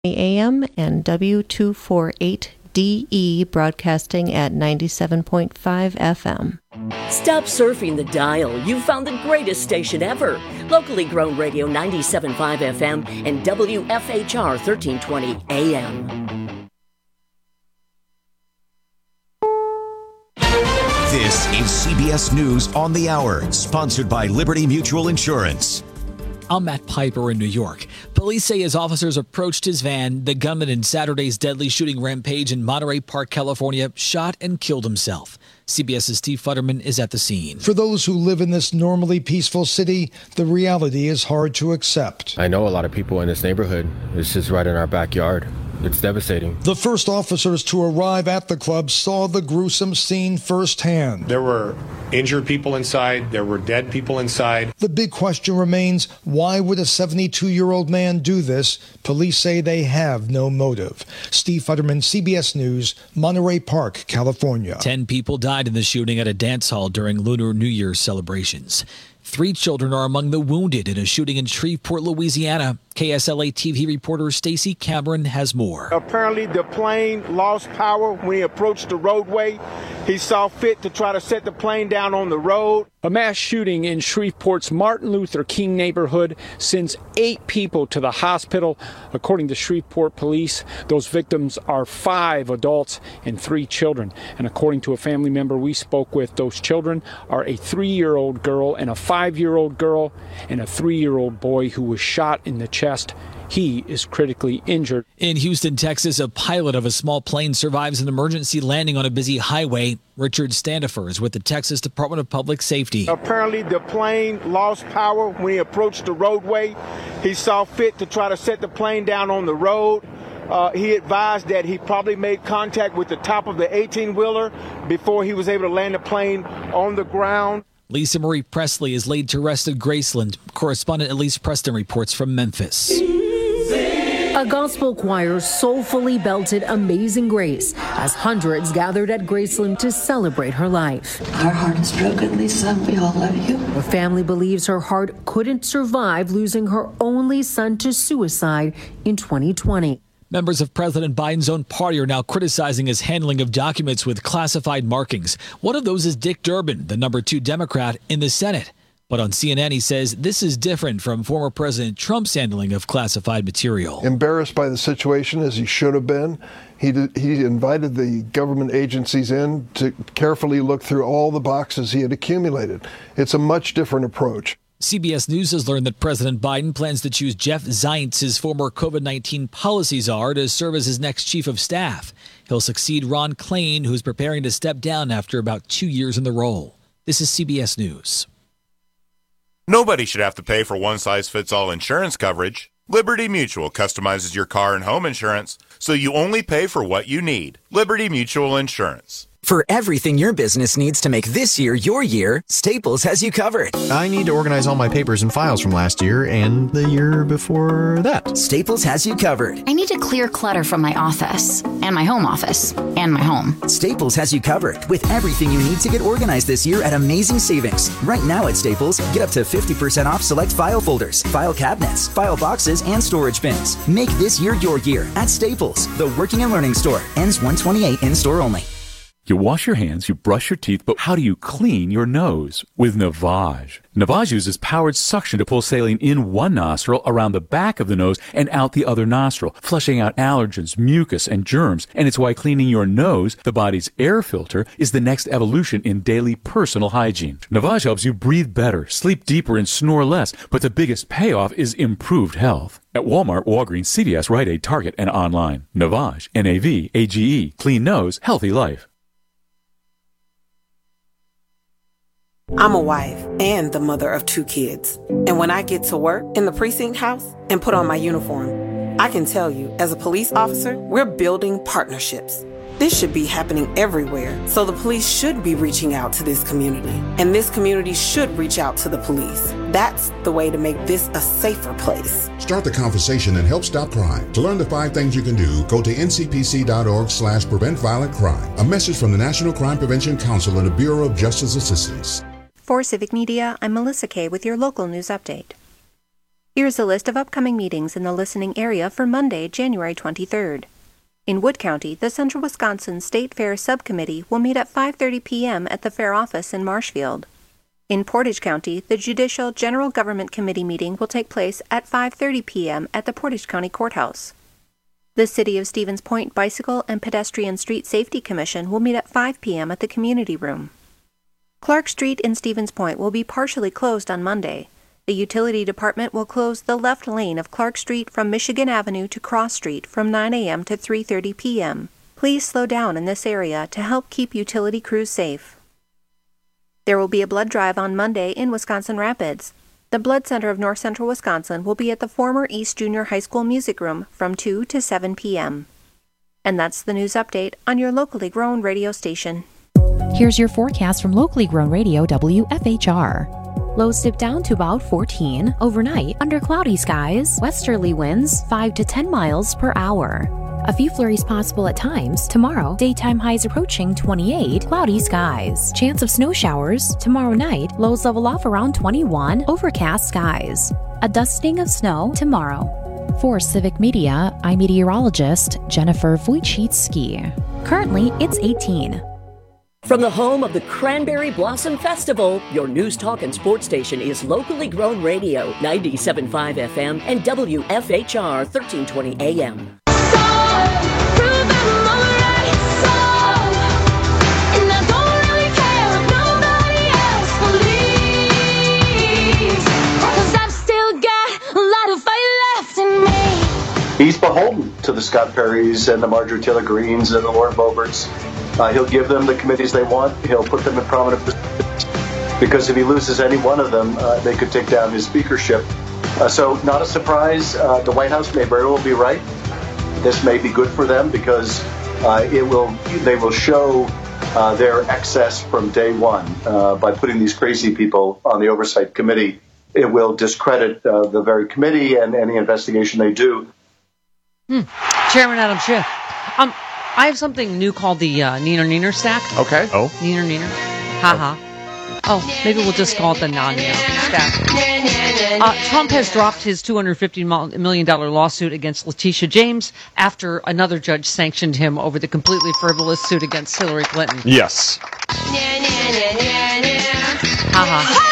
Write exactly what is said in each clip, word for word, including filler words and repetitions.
A M and W two forty-eight D E broadcasting at ninety-seven point five F M. Stop surfing the dial. You've found the greatest station ever. Locally grown radio ninety-seven point five F M and W F H R thirteen twenty A M. This is C B S News on the Hour, sponsored by Liberty Mutual Insurance. I'm Matt Piper in New York. Police say as officers approached his van, the gunman in Saturday's deadly shooting rampage in Monterey Park, California, shot and killed himself. CBS's Steve Futterman is at the scene. For those who live in this normally peaceful city, the reality is hard to accept. I know a lot of people in this neighborhood. It's just right in our backyard. It's devastating. The first officers to arrive at the club saw the gruesome scene firsthand. There were injured people inside. There were dead people inside. The big question remains, why would a seventy-two-year-old man do this? Police say they have no motive. Steve Futterman, C B S News, Monterey Park, California. Ten people died in the shooting at a dance hall during Lunar New Year celebrations. Three children are among the wounded in a shooting in Shreveport, Louisiana. K S L A T V reporter Stacey Cameron has more. Apparently, the plane lost power when he approached the roadway. He saw fit to try to set the plane down on the road. A mass shooting in Shreveport's Martin Luther King neighborhood sends eight people to the hospital. According to Shreveport police, those victims are five adults and three children. And according to a family member we spoke with, those children are a three-year-old girl and a five-year-old girl and a three-year-old boy who was shot in the chest. He is critically injured. In Houston, Texas, a pilot of a small plane survives an emergency landing on a busy highway. Richard Standifer is with the Texas Department of Public Safety. Apparently, the plane lost power when he approached the roadway. He saw fit to try to set the plane down on the road. Uh, he advised that he probably made contact with the top of the eighteen-wheeler before he was able to land the plane on the ground. Lisa Marie Presley is laid to rest at Graceland. Correspondent Elise Preston reports from Memphis. A gospel choir soulfully belted Amazing Grace as hundreds gathered at Graceland to celebrate her life. Our heart is broken, Lisa. We all love you. Her family believes her heart couldn't survive losing her only son to suicide in twenty twenty. Members of President Biden's own party are now criticizing his handling of documents with classified markings. One of those is Dick Durbin, the number two Democrat in the Senate. But on C N N, he says this is different from former President Trump's handling of classified material. Embarrassed by the situation, as he should have been, he did, he invited the government agencies in to carefully look through all the boxes he had accumulated. It's a much different approach. C B S News has learned that President Biden plans to choose Jeff Zients, his former COVID nineteen policy czar, to serve as his next chief of staff. He'll succeed Ron Klain, who's preparing to step down after about two years in the role. This is C B S News. Nobody should have to pay for one-size-fits-all insurance coverage. Liberty Mutual customizes your car and home insurance, so you only pay for what you need. Liberty Mutual Insurance. For everything your business needs to make this year your year, Staples has you covered. I need to organize all my papers and files from last year and the year before that. Staples has you covered. I need to clear clutter from my office and my home office and my home. Staples has you covered with everything you need to get organized this year at amazing savings. Right now at Staples, get up to fifty percent off select file folders, file cabinets, file boxes, and storage bins. Make this year your year at Staples, the working and learning store. Ends one twenty-eight in store only. You wash your hands, you brush your teeth, but how do you clean your nose? With Navage. Navage uses powered suction to pull saline in one nostril, around the back of the nose, and out the other nostril, flushing out allergens, mucus, and germs. And it's why cleaning your nose, the body's air filter, is the next evolution in daily personal hygiene. Navage helps you breathe better, sleep deeper, and snore less, but the biggest payoff is improved health. At Walmart, Walgreens, C V S, Rite Aid, Target, and online. Navage. N A V A G E. Clean nose, healthy life. I'm a wife and the mother of two kids. And when I get to work in the precinct house and put on my uniform, I can tell you, as a police officer, we're building partnerships. This should be happening everywhere, so the police should be reaching out to this community, and this community should reach out to the police. That's the way to make this a safer place. Start the conversation and help stop crime. To learn the five things you can do, go to N C P C dot org slash prevent violent crime. A message from the National Crime Prevention Council and the Bureau of Justice Assistance. For Civic Media, I'm Melissa Kay with your local news update. Here's a list of upcoming meetings in the listening area for Monday, January twenty-third. In Wood County, the Central Wisconsin State Fair Subcommittee will meet at five thirty p.m. at the Fair Office in Marshfield. In Portage County, the Judicial General Government Committee meeting will take place at five thirty p.m. at the Portage County Courthouse. The City of Stevens Point Bicycle and Pedestrian Street Safety Commission will meet at five p.m. at the Community Room. Clark Street in Stevens Point will be partially closed on Monday. The Utility Department will close the left lane of Clark Street from Michigan Avenue to Cross Street from nine a.m. to three thirty p.m. Please slow down in this area to help keep utility crews safe. There will be a blood drive on Monday in Wisconsin Rapids. The Blood Center of North Central Wisconsin will be at the former East Junior High School Music Room from two to seven p.m. And that's the news update on your locally grown radio station. Here's your forecast from locally grown radio W F H R. Lows dip down to about fourteen. Overnight, under cloudy skies, westerly winds five to ten miles per hour. A few flurries possible at times. Tomorrow, daytime highs approaching twenty-eight, cloudy skies. Chance of snow showers. Tomorrow night, lows level off around twenty-one, overcast skies. A dusting of snow tomorrow. For Civic Media, I'm meteorologist Jennifer Wojcicki. Currently, it's eighteen. From the home of the Cranberry Blossom Festival, your news, talk, and sports station is locally grown radio, ninety-seven point five F M and W F H R thirteen twenty A M. He's beholden to the Scott Perrys and the Marjorie Taylor Greens and the Lauren Boeberts. Uh, he'll give them the committees they want. He'll put them in prominent positions. Because if he loses any one of them, uh, they could take down his speakership. Uh, so not a surprise. Uh, the White House may very well be right. This may be good for them because uh, it will. They will show uh, their excess from day one uh, by putting these crazy people on the Oversight Committee. It will discredit uh, the very committee and any investigation they do. Hmm. Chairman Adam Schiff. Um, I have something new called the uh, Neener Neener stack. Okay. Oh. Neener Neener. Ha ha. Oh, maybe we'll just call it the Nania stack. Uh, Trump has dropped his two hundred fifty million dollars lawsuit against Letitia James after another judge sanctioned him over the completely frivolous suit against Hillary Clinton. Yes. Ha ha.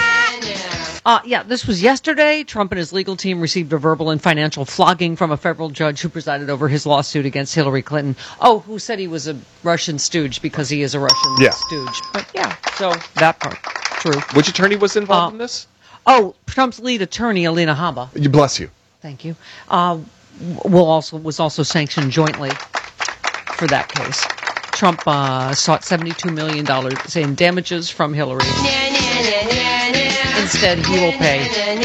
Uh, yeah, this was yesterday. Trump and his legal team received a verbal and financial flogging from a federal judge who presided over his lawsuit against Hillary Clinton. Oh, who said he was a Russian stooge because he is a Russian yeah. stooge. But yeah, so that part, true. Which attorney was involved uh, in this? Oh, Trump's lead attorney, Alina Habba. You bless you. Thank you. Uh, will also was also sanctioned jointly for that case. Trump uh, sought seventy-two million dollars in damages from Hillary. Instead, he will pay.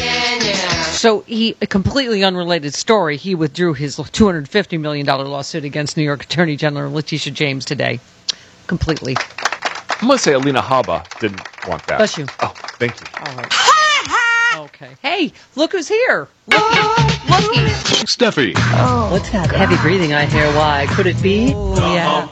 So, he a completely unrelated story. He withdrew his two hundred fifty million dollars lawsuit against New York Attorney General Letitia James today. Completely. I'm going to say Alina Habba didn't want that. Bless you. Oh, thank you. All right. Okay. Hey, look who's here. Looky. Looky. Steffi. Oh, what's that heavy breathing I hear? Why? Could it be? Oh, yeah.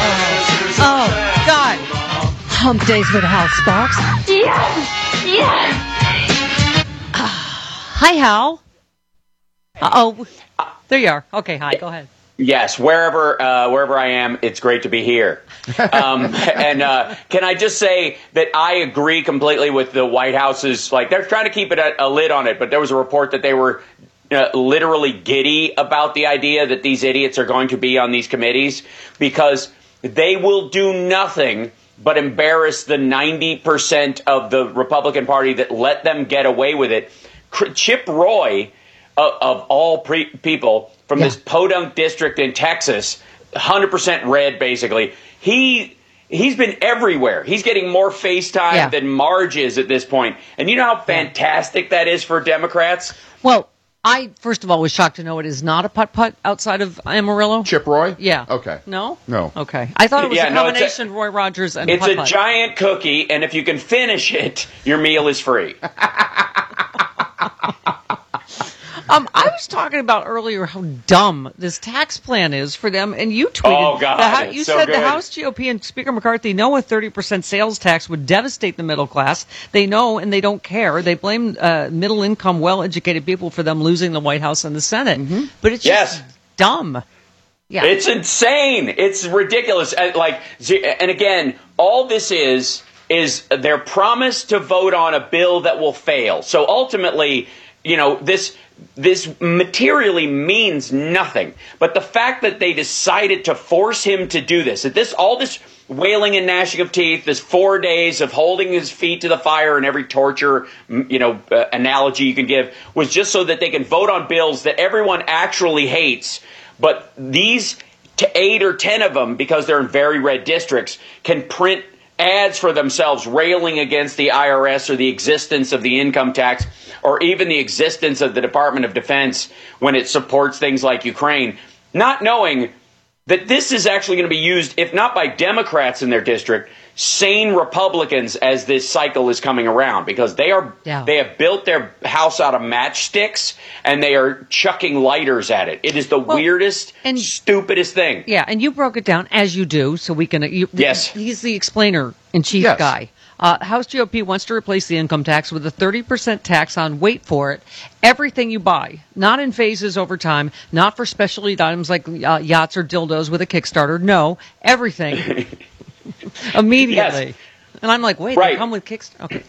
Oh, God. Hump days with Hal Sparks. Yes. Yes. Uh, hi, Hal. Uh-oh. There you are. Okay, hi. Go ahead. Yes, wherever uh, wherever I am, it's great to be here. Um, and uh, can I just say that I agree completely with the White House's, like, they're trying to keep it a, a lid on it, but there was a report that they were uh, literally giddy about the idea that these idiots are going to be on these committees because they will do nothing but embarrass the ninety percent of the Republican Party that let them get away with it. Chip Roy, uh, of all pre- people, from yeah. this podunk district in Texas, one hundred percent red, basically. He, he's been everywhere. He's getting more FaceTime yeah. than Marge is at this point. And you know how fantastic that is for Democrats? Well, I, first of all, was shocked to know it is not a putt-putt outside of Amarillo. Chip Roy? Yeah. Okay. No? No. Okay. I thought it was yeah, a no, combination a, Roy Rogers and It's putt-putt. a giant cookie, and if you can finish it, your meal is free. Um, I was talking about earlier how dumb this tax plan is for them, and you tweeted. Oh, God, the, it's you so said good. the House G O P and Speaker McCarthy know a thirty percent sales tax would devastate the middle class. They know, and they don't care. They blame uh, middle-income, well-educated people for them losing the White House and the Senate. Mm-hmm. But it's just Yes. dumb. Yeah. It's insane. It's ridiculous. Uh, Like, and again, all this is is their promise to vote on a bill that will fail. So ultimately, you know, this this materially means nothing. But the fact that they decided to force him to do this, that this all this wailing and gnashing of teeth, this four days of holding his feet to the fire and every torture, you know, uh, analogy you can give, was just so that they can vote on bills that everyone actually hates. But these t- eight or ten of them, because they're in very red districts, can print ads for themselves railing against the I R S or the existence of the income tax or even the existence of the Department of Defense when it supports things like Ukraine, not knowing that this is actually going to be used, if not by Democrats in their district, sane Republicans as this cycle is coming around, because they are Yeah. they have built their house out of matchsticks and they are chucking lighters at it. It is the Well, weirdest, and- stupidest thing. Yeah, and you broke it down as you do, so we can. You, Yes. he's the explainer in chief Yes. guy. Uh, House G O P wants to replace the income tax with a thirty percent tax on, wait for it, everything you buy, not in phases over time, not for specialty items like uh, yachts or dildos with a Kickstarter. No, everything immediately. Yes. And I'm like, wait, Right. they come with Kickstarter. Okay.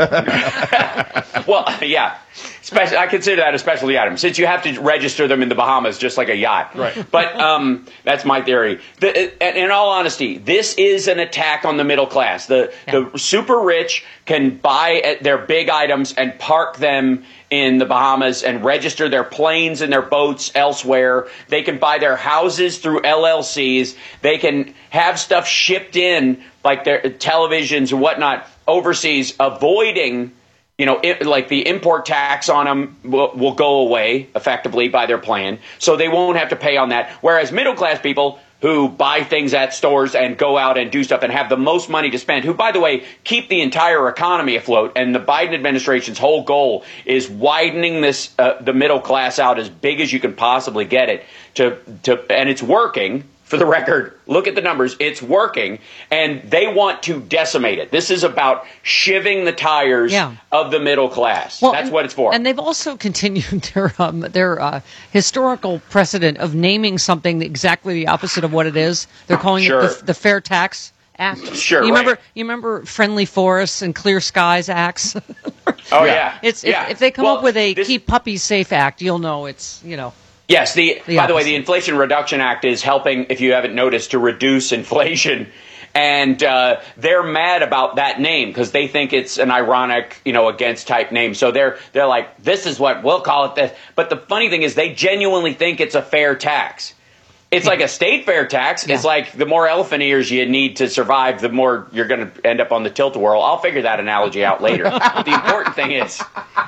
Well, yeah. Spec- I consider that a specialty item, since you have to register them in the Bahamas just like a yacht. Right. But um, that's my theory. The, uh, in all honesty, this is an attack on the middle class. The the super rich can buy uh, their big items and park them in the Bahamas and register their planes and their boats elsewhere. They can buy their houses through L L Cs. They can have stuff shipped in, like their televisions and whatnot, overseas, avoiding, you know, it, like the import tax on them will, will go away effectively by their plan. So they won't have to pay on that. Whereas middle class people who buy things at stores and go out and do stuff and have the most money to spend, who, by the way, keep the entire economy afloat. And the Biden administration's whole goal is widening this uh, the middle class out as big as you can possibly get it to to, and it's working. For the record, look at the numbers. It's working, and they want to decimate it. This is about shivving the tires Yeah. of the middle class. Well, That's and- what it's for. And they've also continued their um, their uh, historical precedent of naming something exactly the opposite of what it is. They're calling Sure. it the, the Fair Tax Act. Sure, You right. remember? You remember Friendly Forests and Clear Skies Acts? Oh, yeah. It's Yeah. If, if they come Well, up with a Keep Puppies Safe Act, you'll know it's you know. Yes, the, The by the way, opposite. the Inflation Reduction Act is helping, if you haven't noticed, to reduce inflation. And uh, they're mad about that name because they think it's an ironic, you know, against type name. So they're they're like, this is what we'll call it this. But the funny thing is they genuinely think it's a fair tax. It's like a state fair tax. It's like the more elephant ears you need to survive, the more you're going to end up on the tilt-a-whirl. I'll figure that analogy out later. But the important thing is...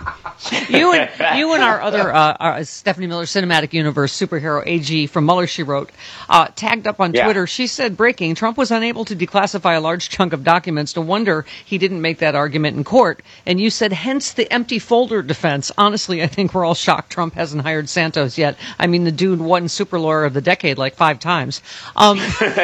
You and you and our other uh, our Stephanie Miller Cinematic Universe superhero A G from Mueller, she wrote, uh, tagged up on Yeah. Twitter. She said, "Breaking: Trump was unable to declassify a large chunk of documents. No wonder he didn't make that argument in court." And you said, "Hence the empty folder defense." Honestly, I think we're all shocked Trump hasn't hired Santos yet. I mean, the dude won Super Lawyer of the Decade like five times. Um,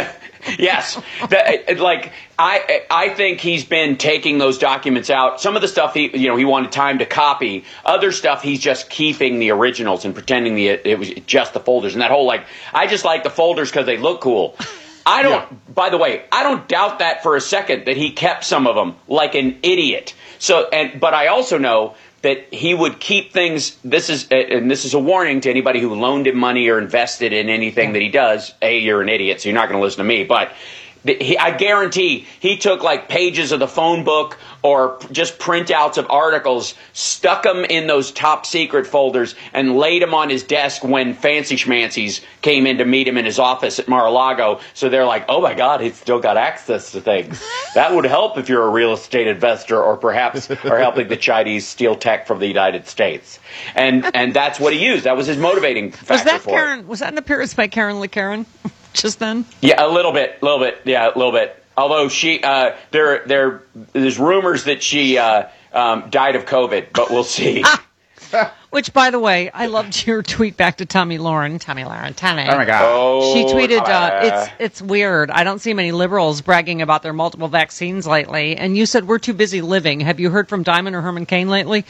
Yes, the, like I, I think he's been taking those documents out. Some of the stuff he, you know, he wanted time to copy. Other stuff he's just keeping the originals and pretending the it was just the folders. And that whole like, I just like the folders because they look cool. I don't. By the way, I don't doubt that for a second that he kept some of them like an idiot. So, and but I also know that he would keep things. This is and this is a warning to anybody who loaned him money or invested in anything that he does. A, you're an idiot, so you're not going to listen to me. But he, I guarantee he took like pages of the phone book or just printouts of articles, stuck them in those top secret folders, and laid them on his desk when Fancy Schmancy's came in to meet him in his office at Mar-a-Lago. So they're like, oh my God, he's still got access to things. That would help if you're a real estate investor or perhaps are helping the Chinese steal tech from the United States. And and that's what he used. That was his motivating factor was that for Karen? it. Was that an appearance by Karen LeCaren just then? Yeah, a little bit, a little bit, yeah, a little bit. Although she, uh, there, there, there's rumors that she uh, um, died of COVID, but we'll see. Which, by the way, I loved your tweet back to Tommy Lauren. Tommy Lauren, Tommy. Oh my God! Oh, She tweeted, uh, uh, "It's it's weird. I don't see many liberals bragging about their multiple vaccines lately." And you said we're too busy living. Have you heard from Diamond or Herman Cain lately?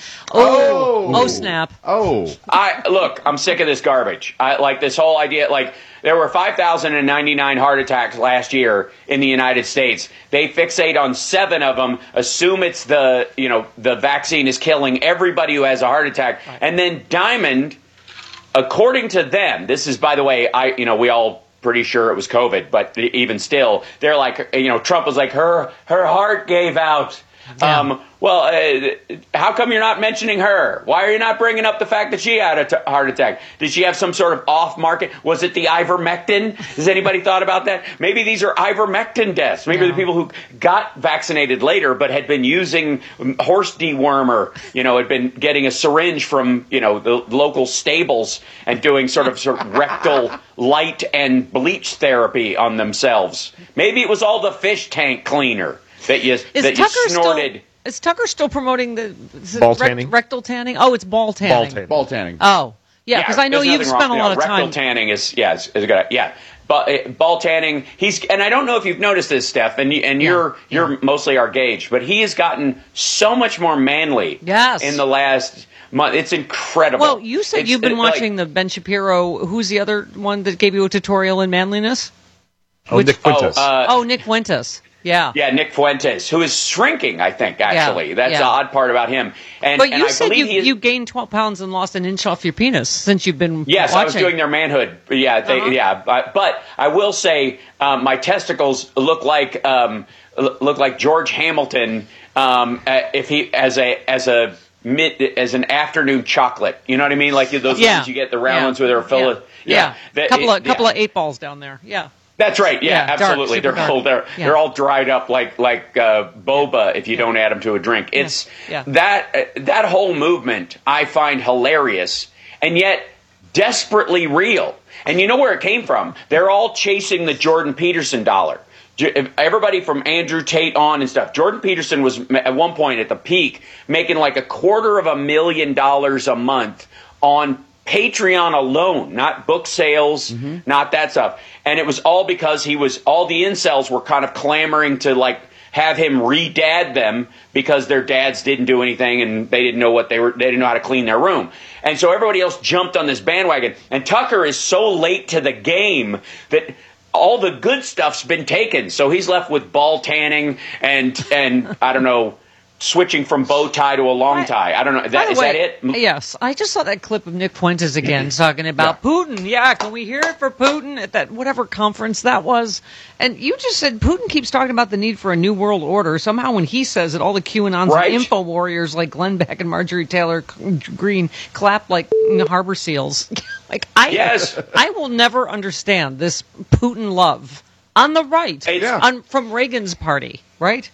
Oh, oh, oh snap! Oh, I look. I'm sick of this garbage. I like this whole idea. Like there were five thousand ninety-nine heart attacks last year in the United States. They fixate on seven of them, assume it's the you know the vaccine is killing everybody who has a heart attack, right. And then Diamond, according to them, this is by the way, I you know we all pretty sure it was COVID, but even still, they're like you know Trump was like her her heart gave out. Yeah. Um, well, uh, how come you're not mentioning her? Why are you not bringing up the fact that she had a t- heart attack? Did she have some sort of off-market? Was it the ivermectin? Has anybody thought about that? Maybe these are ivermectin deaths. Maybe yeah. the people who got vaccinated later but had been using horse dewormer, you know, had been getting a syringe from, you know, the local stables and doing sort of sort of rectal light and bleach therapy on themselves. Maybe it was all the fish tank cleaner. That you, is that Tucker you snorted. Still, is Tucker still promoting the ball rect, tanning? rectal tanning? Oh, it's ball tanning. Ball tanning. Ball tanning. Oh, yeah, because yeah, I know you've spent wrong. a lot you know, of time. Rectal tanning is, yeah, is, is a good, yeah. But uh, ball tanning, he's, and I don't know if you've noticed this, Steph, and, you, and yeah, you're yeah. you're mostly our gauge, but he has gotten so much more manly yes. in the last month. It's incredible. Well, you said it's, you've been like, watching the Ben Shapiro. Who's the other one that gave you a tutorial in manliness? Oh, Which, Nick Fuentes. Oh, uh, oh, Nick Fuentes. Yeah, yeah, Nick Fuentes, who is shrinking. I think actually, yeah, that's yeah. the odd part about him. And but you and I said you, is, you gained twelve pounds and lost an inch off your penis since you've been. Yes, watching. I was doing their manhood. Yeah, they, uh-huh. yeah. But, but I will say, um, my testicles look like um, look like George Hamilton um, if he as a as a mid as an afternoon chocolate. You know what I mean? Like those yeah. ones you get the round yeah. ones where they're full yeah. of yeah. yeah. That, couple of it, couple yeah. of eight balls down there. Yeah. That's right. Yeah, yeah absolutely. Dark, they're all they're, yeah. they're all dried up like like uh, boba if you yeah. don't add them to a drink. It's yeah. Yeah. that uh, that whole movement I find hilarious and yet desperately real. And you know where it came from? They're all chasing the Jordan Peterson dollar. Everybody from Andrew Tate on and stuff. Jordan Peterson was at one point at the peak making like a quarter of a million dollars a month on Patreon alone, not book sales, mm-hmm. not that stuff. And it was all because he was, all the incels were kind of clamoring to like have him re-dad them because their dads didn't do anything and they didn't know what they were, they didn't know how to clean their room. And so everybody else jumped on this bandwagon. And Tucker is so late to the game that all the good stuff's been taken. So he's left with ball tanning and, and I don't know, switching from bow tie to a long tie. I don't know. That, is way, that it? Yes. I just saw that clip of Nick Fuentes again talking about yeah. Putin. Yeah, can we hear it for Putin at that whatever conference that was? And you just said Putin keeps talking about the need for a new world order. Somehow when he says it, all the QAnons right. and info warriors like Glenn Beck and Marjorie Taylor Greene clap like harbor seals. like I, yes. I will never understand this Putin love on the right, yeah. on, from Reagan's party, right?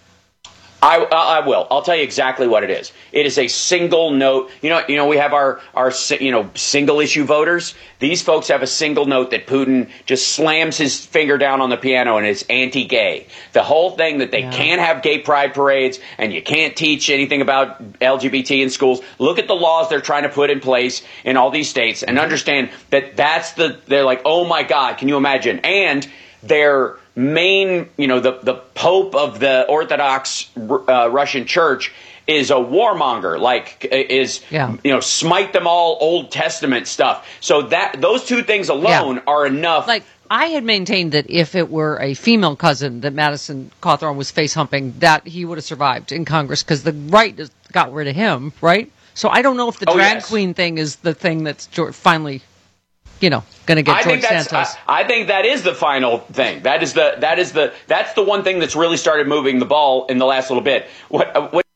I, I will. I'll tell you exactly what it is. It is a single note. You know, you know, we have our, our, you know, single issue voters. These folks have a single note that Putin just slams his finger down on the piano and it's anti-gay. The whole thing that they yeah. can't have gay pride parades and you can't teach anything about L G B T in schools. Look at the laws they're trying to put in place in all these states and understand that that's the, they're like, oh my God, can you imagine? And they're, main, you know, the, the Pope of the Orthodox uh, Russian Church is a warmonger, like is, yeah. you know, smite them all Old Testament stuff. So that those two things alone yeah. are enough. Like I had maintained that if it were a female cousin that Madison Cawthorn was face humping, that he would have survived in Congress because the right got rid of him, right? So I don't know if the oh, drag yes. queen thing is the thing that's finally, you know, going to get I George think that's, Santos. I, I think that is the final thing. That is the that is the that's the one thing that's really started moving the ball in the last little bit. What? what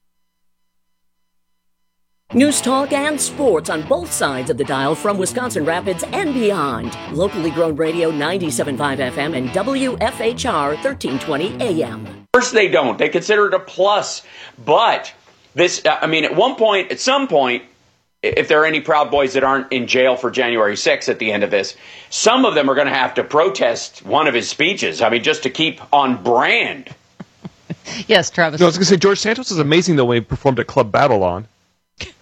News talk and sports on both sides of the dial from Wisconsin Rapids and beyond. Locally grown radio ninety-seven point five F M and W F H R thirteen twenty A M. Of course they don't. They consider it a plus. But this, I mean, at one point, at some point, if there are any Proud Boys that aren't in jail for January sixth at the end of this, some of them are going to have to protest one of his speeches. I mean, just to keep on brand. Yes, Travis. No, I was going to say, George Santos is amazing, though, when he performed at Club Babylon.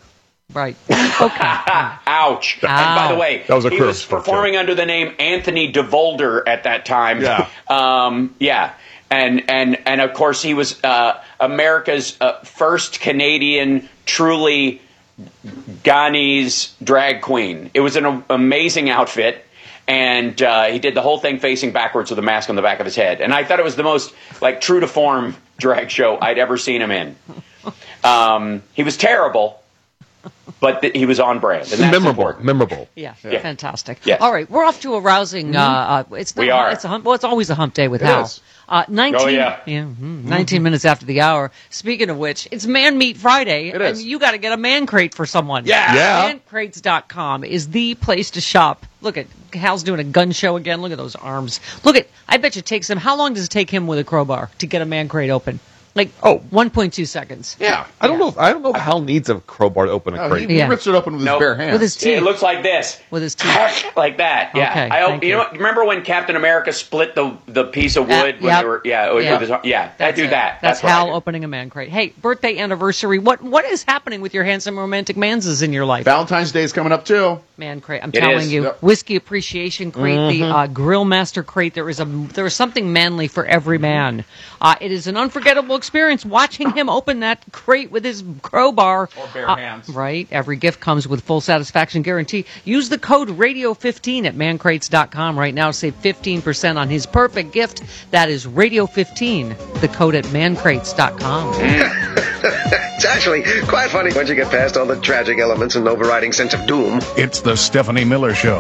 Right. Okay. Ouch. Ow. And by the way, That was a he Chris was joke. performing under the name Anthony DeVolder at that time. Yeah. Um, yeah. And, and, and of course, he was uh, America's uh, first Canadian truly Ghanese drag queen. It was an amazing outfit. And uh, he did the whole thing facing backwards with a mask on the back of his head. And I thought it was the most, like, true to form drag show I'd ever seen him in. Um, he was terrible, but th- he was on brand. And that's memorable. important. Memorable. Yeah, Yeah. fantastic. Yes. All right, we're off to a rousing. Uh, uh, it's not, We are. It's a hump, well, it's always a hump day with It Hal. is. Uh, nineteen, Oh, yeah. mhm, nineteen minutes after the hour. Speaking of which, it's Man Meat Friday, It and is. you got to get a man crate for someone. Yeah. Yeah. man crates dot com is the place to shop. Look at Hal's doing a gun show again. Look at those arms. Look at. I bet you it takes him. How long does it take him with a crowbar to get a man crate open? Like Oh. one point two seconds. Yeah. I don't know. If, I don't know if Hal needs a crowbar to open a Oh, crate. he, he Yeah. rips it open with his Nope. bare hands. With his teeth. It looks like this. With his teeth. Like that, yeah. Okay, I hope, thank you, you. know what? Remember when Captain America split the the piece of Uh, wood when yep. they were, yeah, with Yep. his, yeah. I That's do it. that. That's, That's, what I Hal do. opening a man crate. Hey, birthday anniversary. What what is happening with your handsome romantic manses in your life? Valentine's Day is coming up too. Man crate. I'm It telling is. you, Yep. whiskey appreciation crate, the uh, grill master crate. There is a there is something manly for every man. Uh, it is an unforgettable experience watching him open that crate with his crowbar Or bare Uh, hands. Right. Every gift comes with full satisfaction guarantee. Use the code radio fifteen at man crates dot com right now. Save fifteen percent on his perfect gift. That is radio fifteen. The code at man crates dot com. It's actually quite funny once you get past all the tragic elements and overriding sense of doom. It's the Stephanie Miller Show.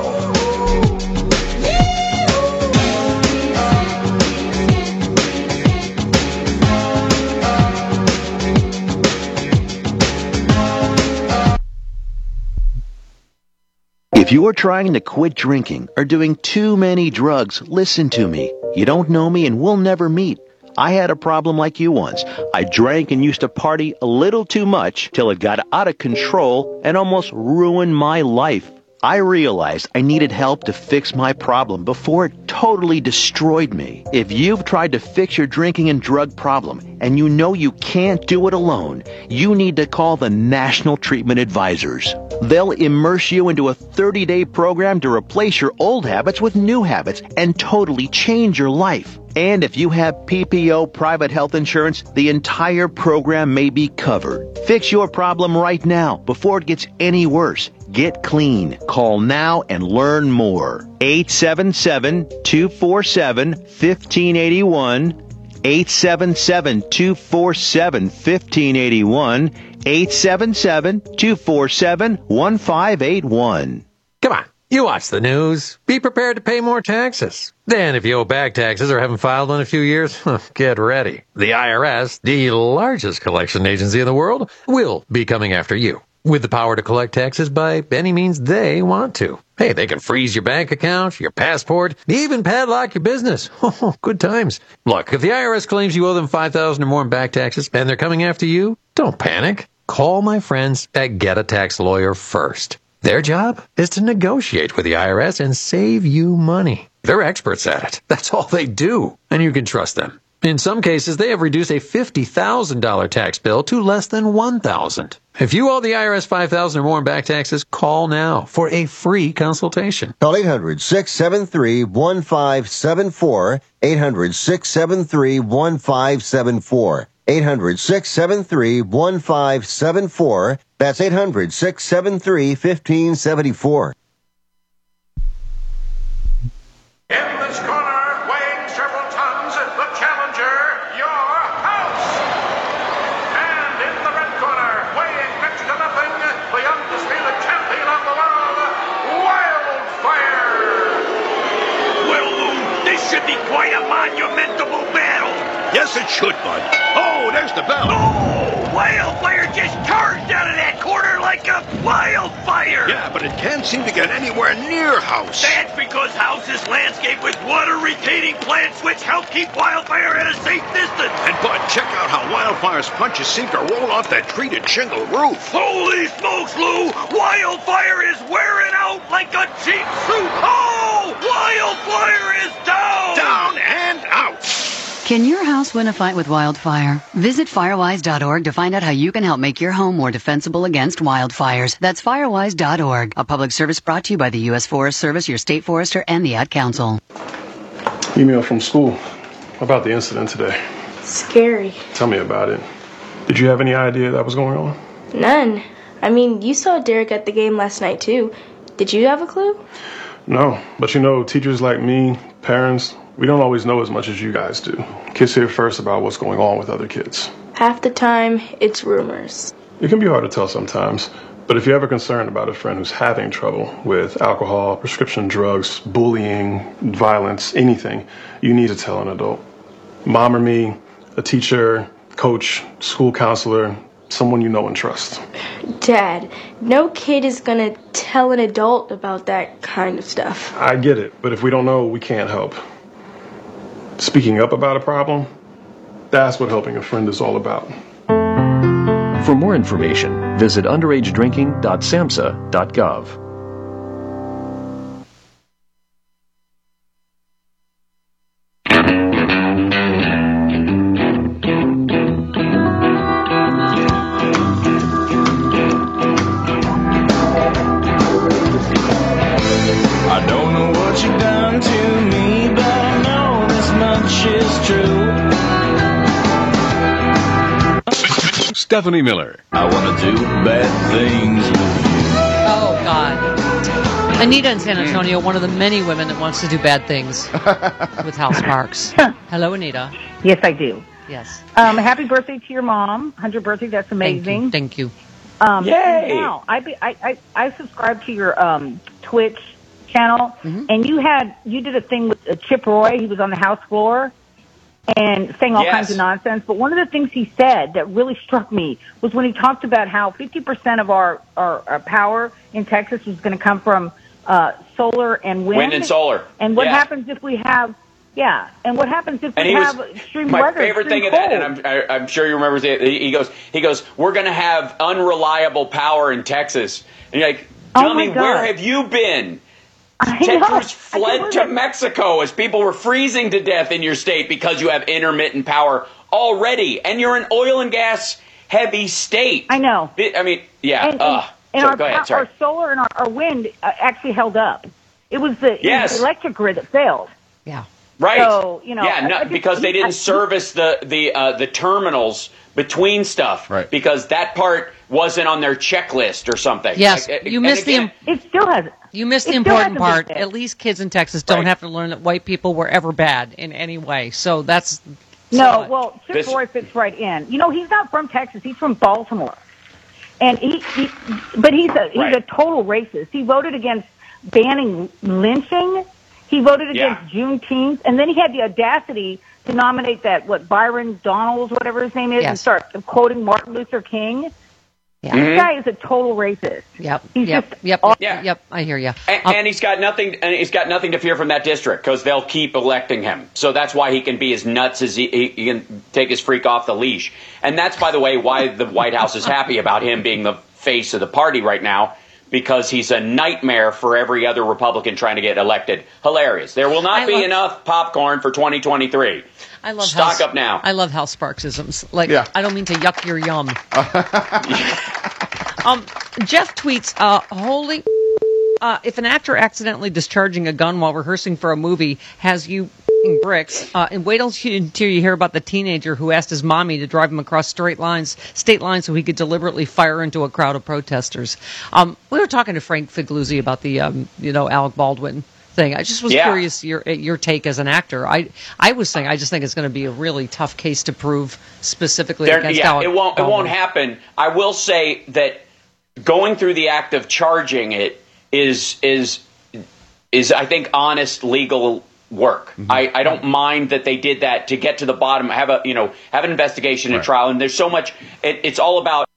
If you are trying to quit drinking or doing too many drugs, listen to me. You don't know me and we'll never meet. I had a problem like you once. I drank and used to party a little too much till it got out of control and almost ruined my life. I realized I needed help to fix my problem before it totally destroyed me. If you've tried to fix your drinking and drug problem and you know you can't do it alone, you need to call the National Treatment Advisors. They'll immerse you into a thirty-day program to replace your old habits with new habits and totally change your life. And if you have P P O private health insurance, the entire program may be covered. Fix your problem right now before it gets any worse. Get clean. Call now and learn more. eight seven seven, two four seven, one five eight one. eight seven seven, two four seven, one five eight one. eight seven seven, two four seven, one five eight one. Come on. You watch the news. Be prepared to pay more taxes. Then, if you owe back taxes or haven't filed in a few years, get ready. The I R S, the largest collection agency in the world, will be coming after you with the power to collect taxes by any means they want to. Hey, they can freeze your bank account, your passport, even padlock your business. Oh, good times. Look, if the I R S claims you owe them five thousand dollars or more in back taxes and they're coming after you, don't panic. Call my friends at Get a Tax Lawyer first. Their job is to negotiate with the I R S and save you money. They're experts at it. That's all they do, and you can trust them. In some cases, they have reduced a fifty thousand dollars tax bill to less than one thousand dollars. If you owe the I R S five thousand dollars or more in back taxes, call now for a free consultation. Call eight hundred, six seven three, one five seven four, eight hundred, six seven three, one five seven four. eight hundred, six seven three, one five seven four. That's eight hundred, six seven three, one five seven four. In this corner, weighing several tons, the challenger, your house. And in the red corner, weighing next to nothing, the undisputed champion of the world, Wildfire. Well, Lou, this should be quite a monumentable battle. Yes, it should, bud. Oh, there's the bell. Oh, Wildfire just charged out of that corner like a wildfire. Yeah, but it can't seem to get anywhere near House. That's because House is landscaped with water-retaining plants which help keep Wildfire at a safe distance. And, Bud, check out how Wildfire's punches seem to roll off that treated shingle roof. Holy smokes, Lou! Wildfire is wearing out like a cheap suit. Oh! Wildfire is down! Down and out! Can your house win a fight with wildfire? Visit firewise dot org to find out how you can help make your home more defensible against wildfires. That's firewise dot org. A public service brought to you by the U S Forest Service, your state forester, and the Ad Council. Email from school about the incident today. Scary. Tell me about it. Did you have any idea that was going on? None. I mean, you saw Derek at the game last night, too. Did you have a clue? No, but you know, teachers like me, parents, we don't always know as much as you guys do. Kids hear first about what's going on with other kids. Half the time, it's rumors. It can be hard to tell sometimes, but if you're ever concerned about a friend who's having trouble with alcohol, prescription drugs, bullying, violence, anything, you need to tell an adult. Mom or me, a teacher, coach, school counselor, someone you know and trust. Dad, no kid is gonna tell an adult about that kind of stuff. I get it, but if we don't know, we can't help. Speaking up about a problem, that's what helping a friend is all about. For more information, visit underage drinking dot samhsa dot gov. I don't know what you've done to me, but I know this much is true. Stephanie Miller. I want to do bad things with you. Oh, God. Anita in San Antonio, one of the many women that wants to do bad things with Hal Sparks. Hello, Anita. Yes, I do. Yes. Um, happy birthday to your mom. one hundredth birthday. That's amazing. Thank you. Thank you. Um, Yay! Now, I, be, I, I, I subscribe to your um, Twitch channel, mm-hmm. and you had you did a thing with uh, Chip Roy. He was on the House floor and saying all Yes. kinds of nonsense. But one of the things he said that really struck me was when he talked about how fifty percent of our, our, our power in Texas was going to come from uh, solar and wind. Wind and solar. And what Yeah. happens if we have, yeah, and what happens if And we he have was extreme my weather? favorite extreme thing of that, cold? and I'm I, I'm sure you remember. it, He goes, he goes, we're going to have unreliable power in Texas, and you're like, Oh my dummy, where God. have you been? I Ted know. Cruz fled to Mexico as people were freezing to death in your state because you have intermittent power already, and you're an oil and gas heavy state. I know. I mean, yeah. And, uh, and so our, go ahead. pow- Sorry. our solar and our, our wind uh, actually held up. It was the, it was Yes. the electric grid that failed. Yeah. Right. So, you know, yeah, I- no, I just- because they I- didn't service the the uh, the terminals between stuff. Right. Because that part wasn't on their checklist or something. Yes, Like, uh, you and missed again, the. It still hasn't. You missed it the still important hasn't been part. fixed. At least kids in Texas don't Right. have to learn that white people were ever bad in any way. So that's. No, so- well, Chip This- Roy fits right in. You know, he's not from Texas. He's from Baltimore. And he, he but he's a he's Right. a total racist. He voted against banning lynching. He voted Yeah. against Juneteenth, and then he had the audacity to nominate that what Byron Donalds, whatever his name is, and Yes. start quoting Martin Luther King. Yeah. This Mhm. guy is a total racist. Yep. He's yep. just Yep. awful. Yep. Yep. I hear you. And, and he's got nothing. And he's got nothing to fear from that district because they'll keep electing him. So that's why he can be as nuts as he, he, he can take his freak off the leash. And that's, by the way, why the White House is happy about him being the face of the party right now, because he's a nightmare for every other Republican trying to get elected. Hilarious. There will not I be love- enough popcorn for twenty twenty-three. I love Stock Hal- up now. I love Hal Sparksisms. Like, Yeah. I don't mean to yuck your yum. um, Jeff tweets, uh, holy, uh, if an actor accidentally discharging a gun while rehearsing for a movie has you f***ing bricks, uh, and wait until you, until you hear about the teenager who asked his mommy to drive him across straight lines, state lines so he could deliberately fire into a crowd of protesters. Um, we were talking to Frank Figluzzi about the, um, you know, Alec Baldwin thing. I just was Yeah. curious your your take as an actor. I I was saying I just think it's going to be a really tough case to prove specifically There- against yeah, Alec it won't. It Baldwin. won't happen. I will say that going through the act of charging it is is is I think honest legal work. I, I don't mind that they did that to get to the bottom. Have a you know have an investigation and Right. trial. And there's so much. It, it's all about.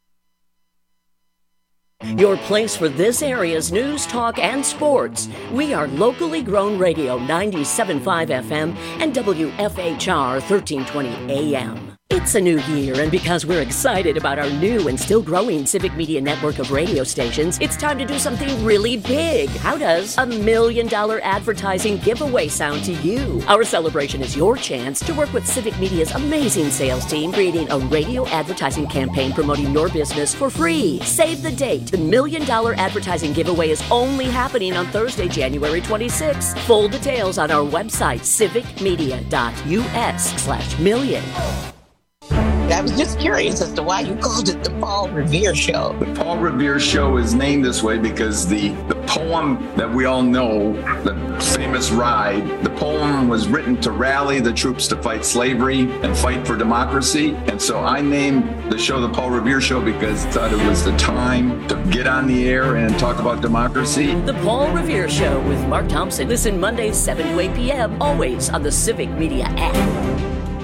Your place for this area's news, talk, and sports. We are locally grown radio ninety-seven point five F M and W F H R thirteen twenty A M. It's a new year, and because we're excited about our new and still growing Civic Media network of radio stations, it's time to do something really big. How does a million dollar advertising giveaway sound to you? Our celebration is your chance to work with Civic Media's amazing sales team, creating a radio advertising campaign promoting your business for free. Save the date. The million dollar advertising giveaway is only happening on Thursday, January twenty-sixth. Full details on our website, civicmedia.us slash million. I was just curious as to why you called it the Paul Revere Show. The Paul Revere Show is named this way because the, the poem that we all know, the famous Ride, the poem was written to rally the troops to fight slavery and fight for democracy. And so I named the show the Paul Revere Show because I thought it was the time to get on the air and talk about democracy. The Paul Revere Show with Mark Thompson. Listen Mondays seven to eight p.m. always on the Civic Media app.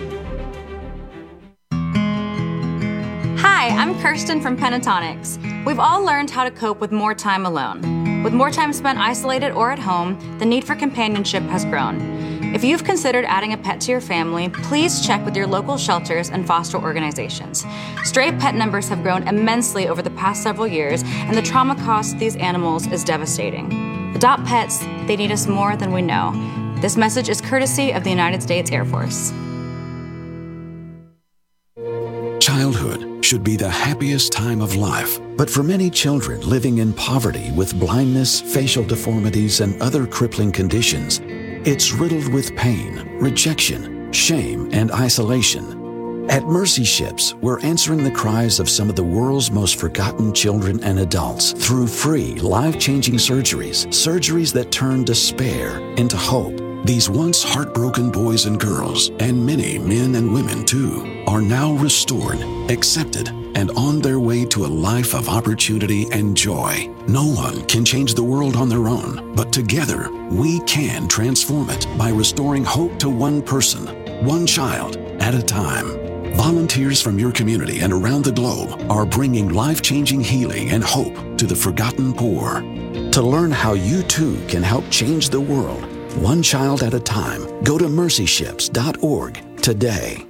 Hi, I'm Kirsten from Pentatonics. We've all learned how to cope with more time alone. With more time spent isolated or at home, the need for companionship has grown. If you've considered adding a pet to your family, please check with your local shelters and foster organizations. Stray pet numbers have grown immensely over the past several years, and the trauma cost of these animals is devastating. Adopt pets, they need us more than we know. This message is courtesy of the United States Air Force. Childhood should be the happiest time of life, but for many children living in poverty with blindness, facial deformities, and other crippling conditions, it's riddled with pain, rejection, shame, and isolation. At Mercy Ships, we're answering the cries of some of the world's most forgotten children and adults through free, life-changing surgeries, surgeries that turn despair into hope. These once heartbroken boys and girls, and many men and women too, are now restored, accepted, and on their way to a life of opportunity and joy. No one can change the world on their own, but together we can transform it by restoring hope to one person, one child at a time. Volunteers from your community and around the globe are bringing life-changing healing and hope to the forgotten poor. To learn how you too can help change the world, one child at a time, go to mercy ships dot org today.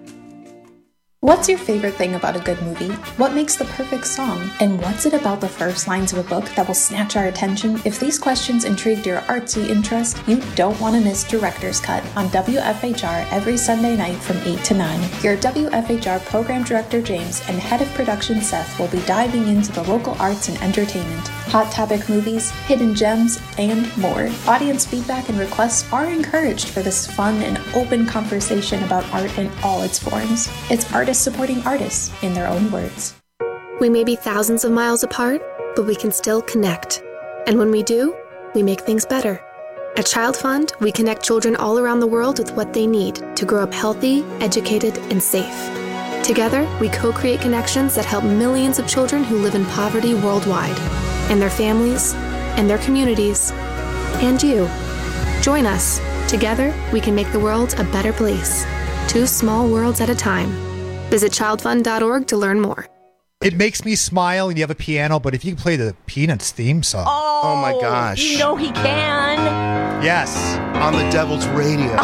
What's your favorite thing about a good movie? What makes the perfect song? And what's it about the first lines of a book that will snatch our attention? If these questions intrigued your artsy interest, you don't want to miss Director's Cut on W F H R every Sunday night from eight to nine. Your W F H R Program Director James and Head of Production Seth will be diving into the local arts and entertainment, hot topic movies, hidden gems, and more. Audience feedback and requests are encouraged for this fun and open conversation about art in all its forms. It's artists supporting artists in their own words. We may be thousands of miles apart, but we can still connect. And when we do, we make things better. At Child Fund, we connect children all around the world with what they need to grow up healthy, educated, and safe. Together, we co-create connections that help millions of children who live in poverty worldwide, and their families, and their communities, and you. Join us. Together, we can make the world a better place. Two small worlds at a time. Visit child fund dot org to learn more. It makes me smile, and you have a piano, but if you can play the Peanuts theme song. Oh, oh my gosh. You know he can. Yes, on the Devil's Radio.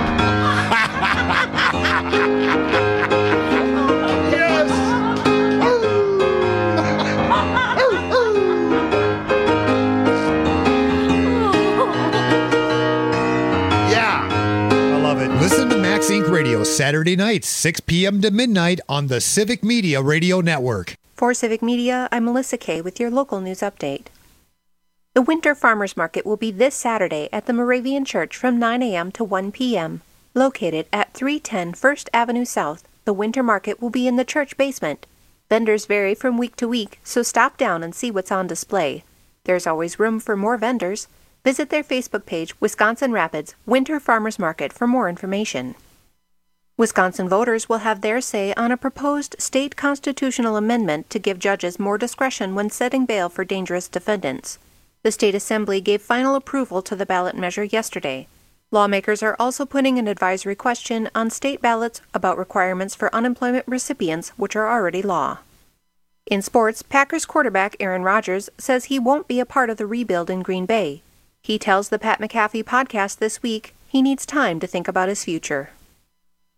Listen to Max Incorporated. Radio Saturday nights, six p.m. to midnight on the Civic Media Radio Network. For Civic Media, I'm Melissa Kay with your local news update. The Winter Farmers Market will be this Saturday at the Moravian Church from nine a.m. to one p.m. Located at three ten First Avenue South, the Winter Market will be in the church basement. Vendors vary from week to week, so stop down and see what's on display. There's always room for more vendors. Visit their Facebook page, Wisconsin Rapids Winter Farmers Market, for more information. Wisconsin voters will have their say on a proposed state constitutional amendment to give judges more discretion when setting bail for dangerous defendants. The State Assembly gave final approval to the ballot measure yesterday. Lawmakers are also putting an advisory question on state ballots about requirements for unemployment recipients, which are already law. In sports, Packers quarterback Aaron Rodgers says he won't be a part of the rebuild in Green Bay. He tells the Pat McAfee podcast this week he needs time to think about his future.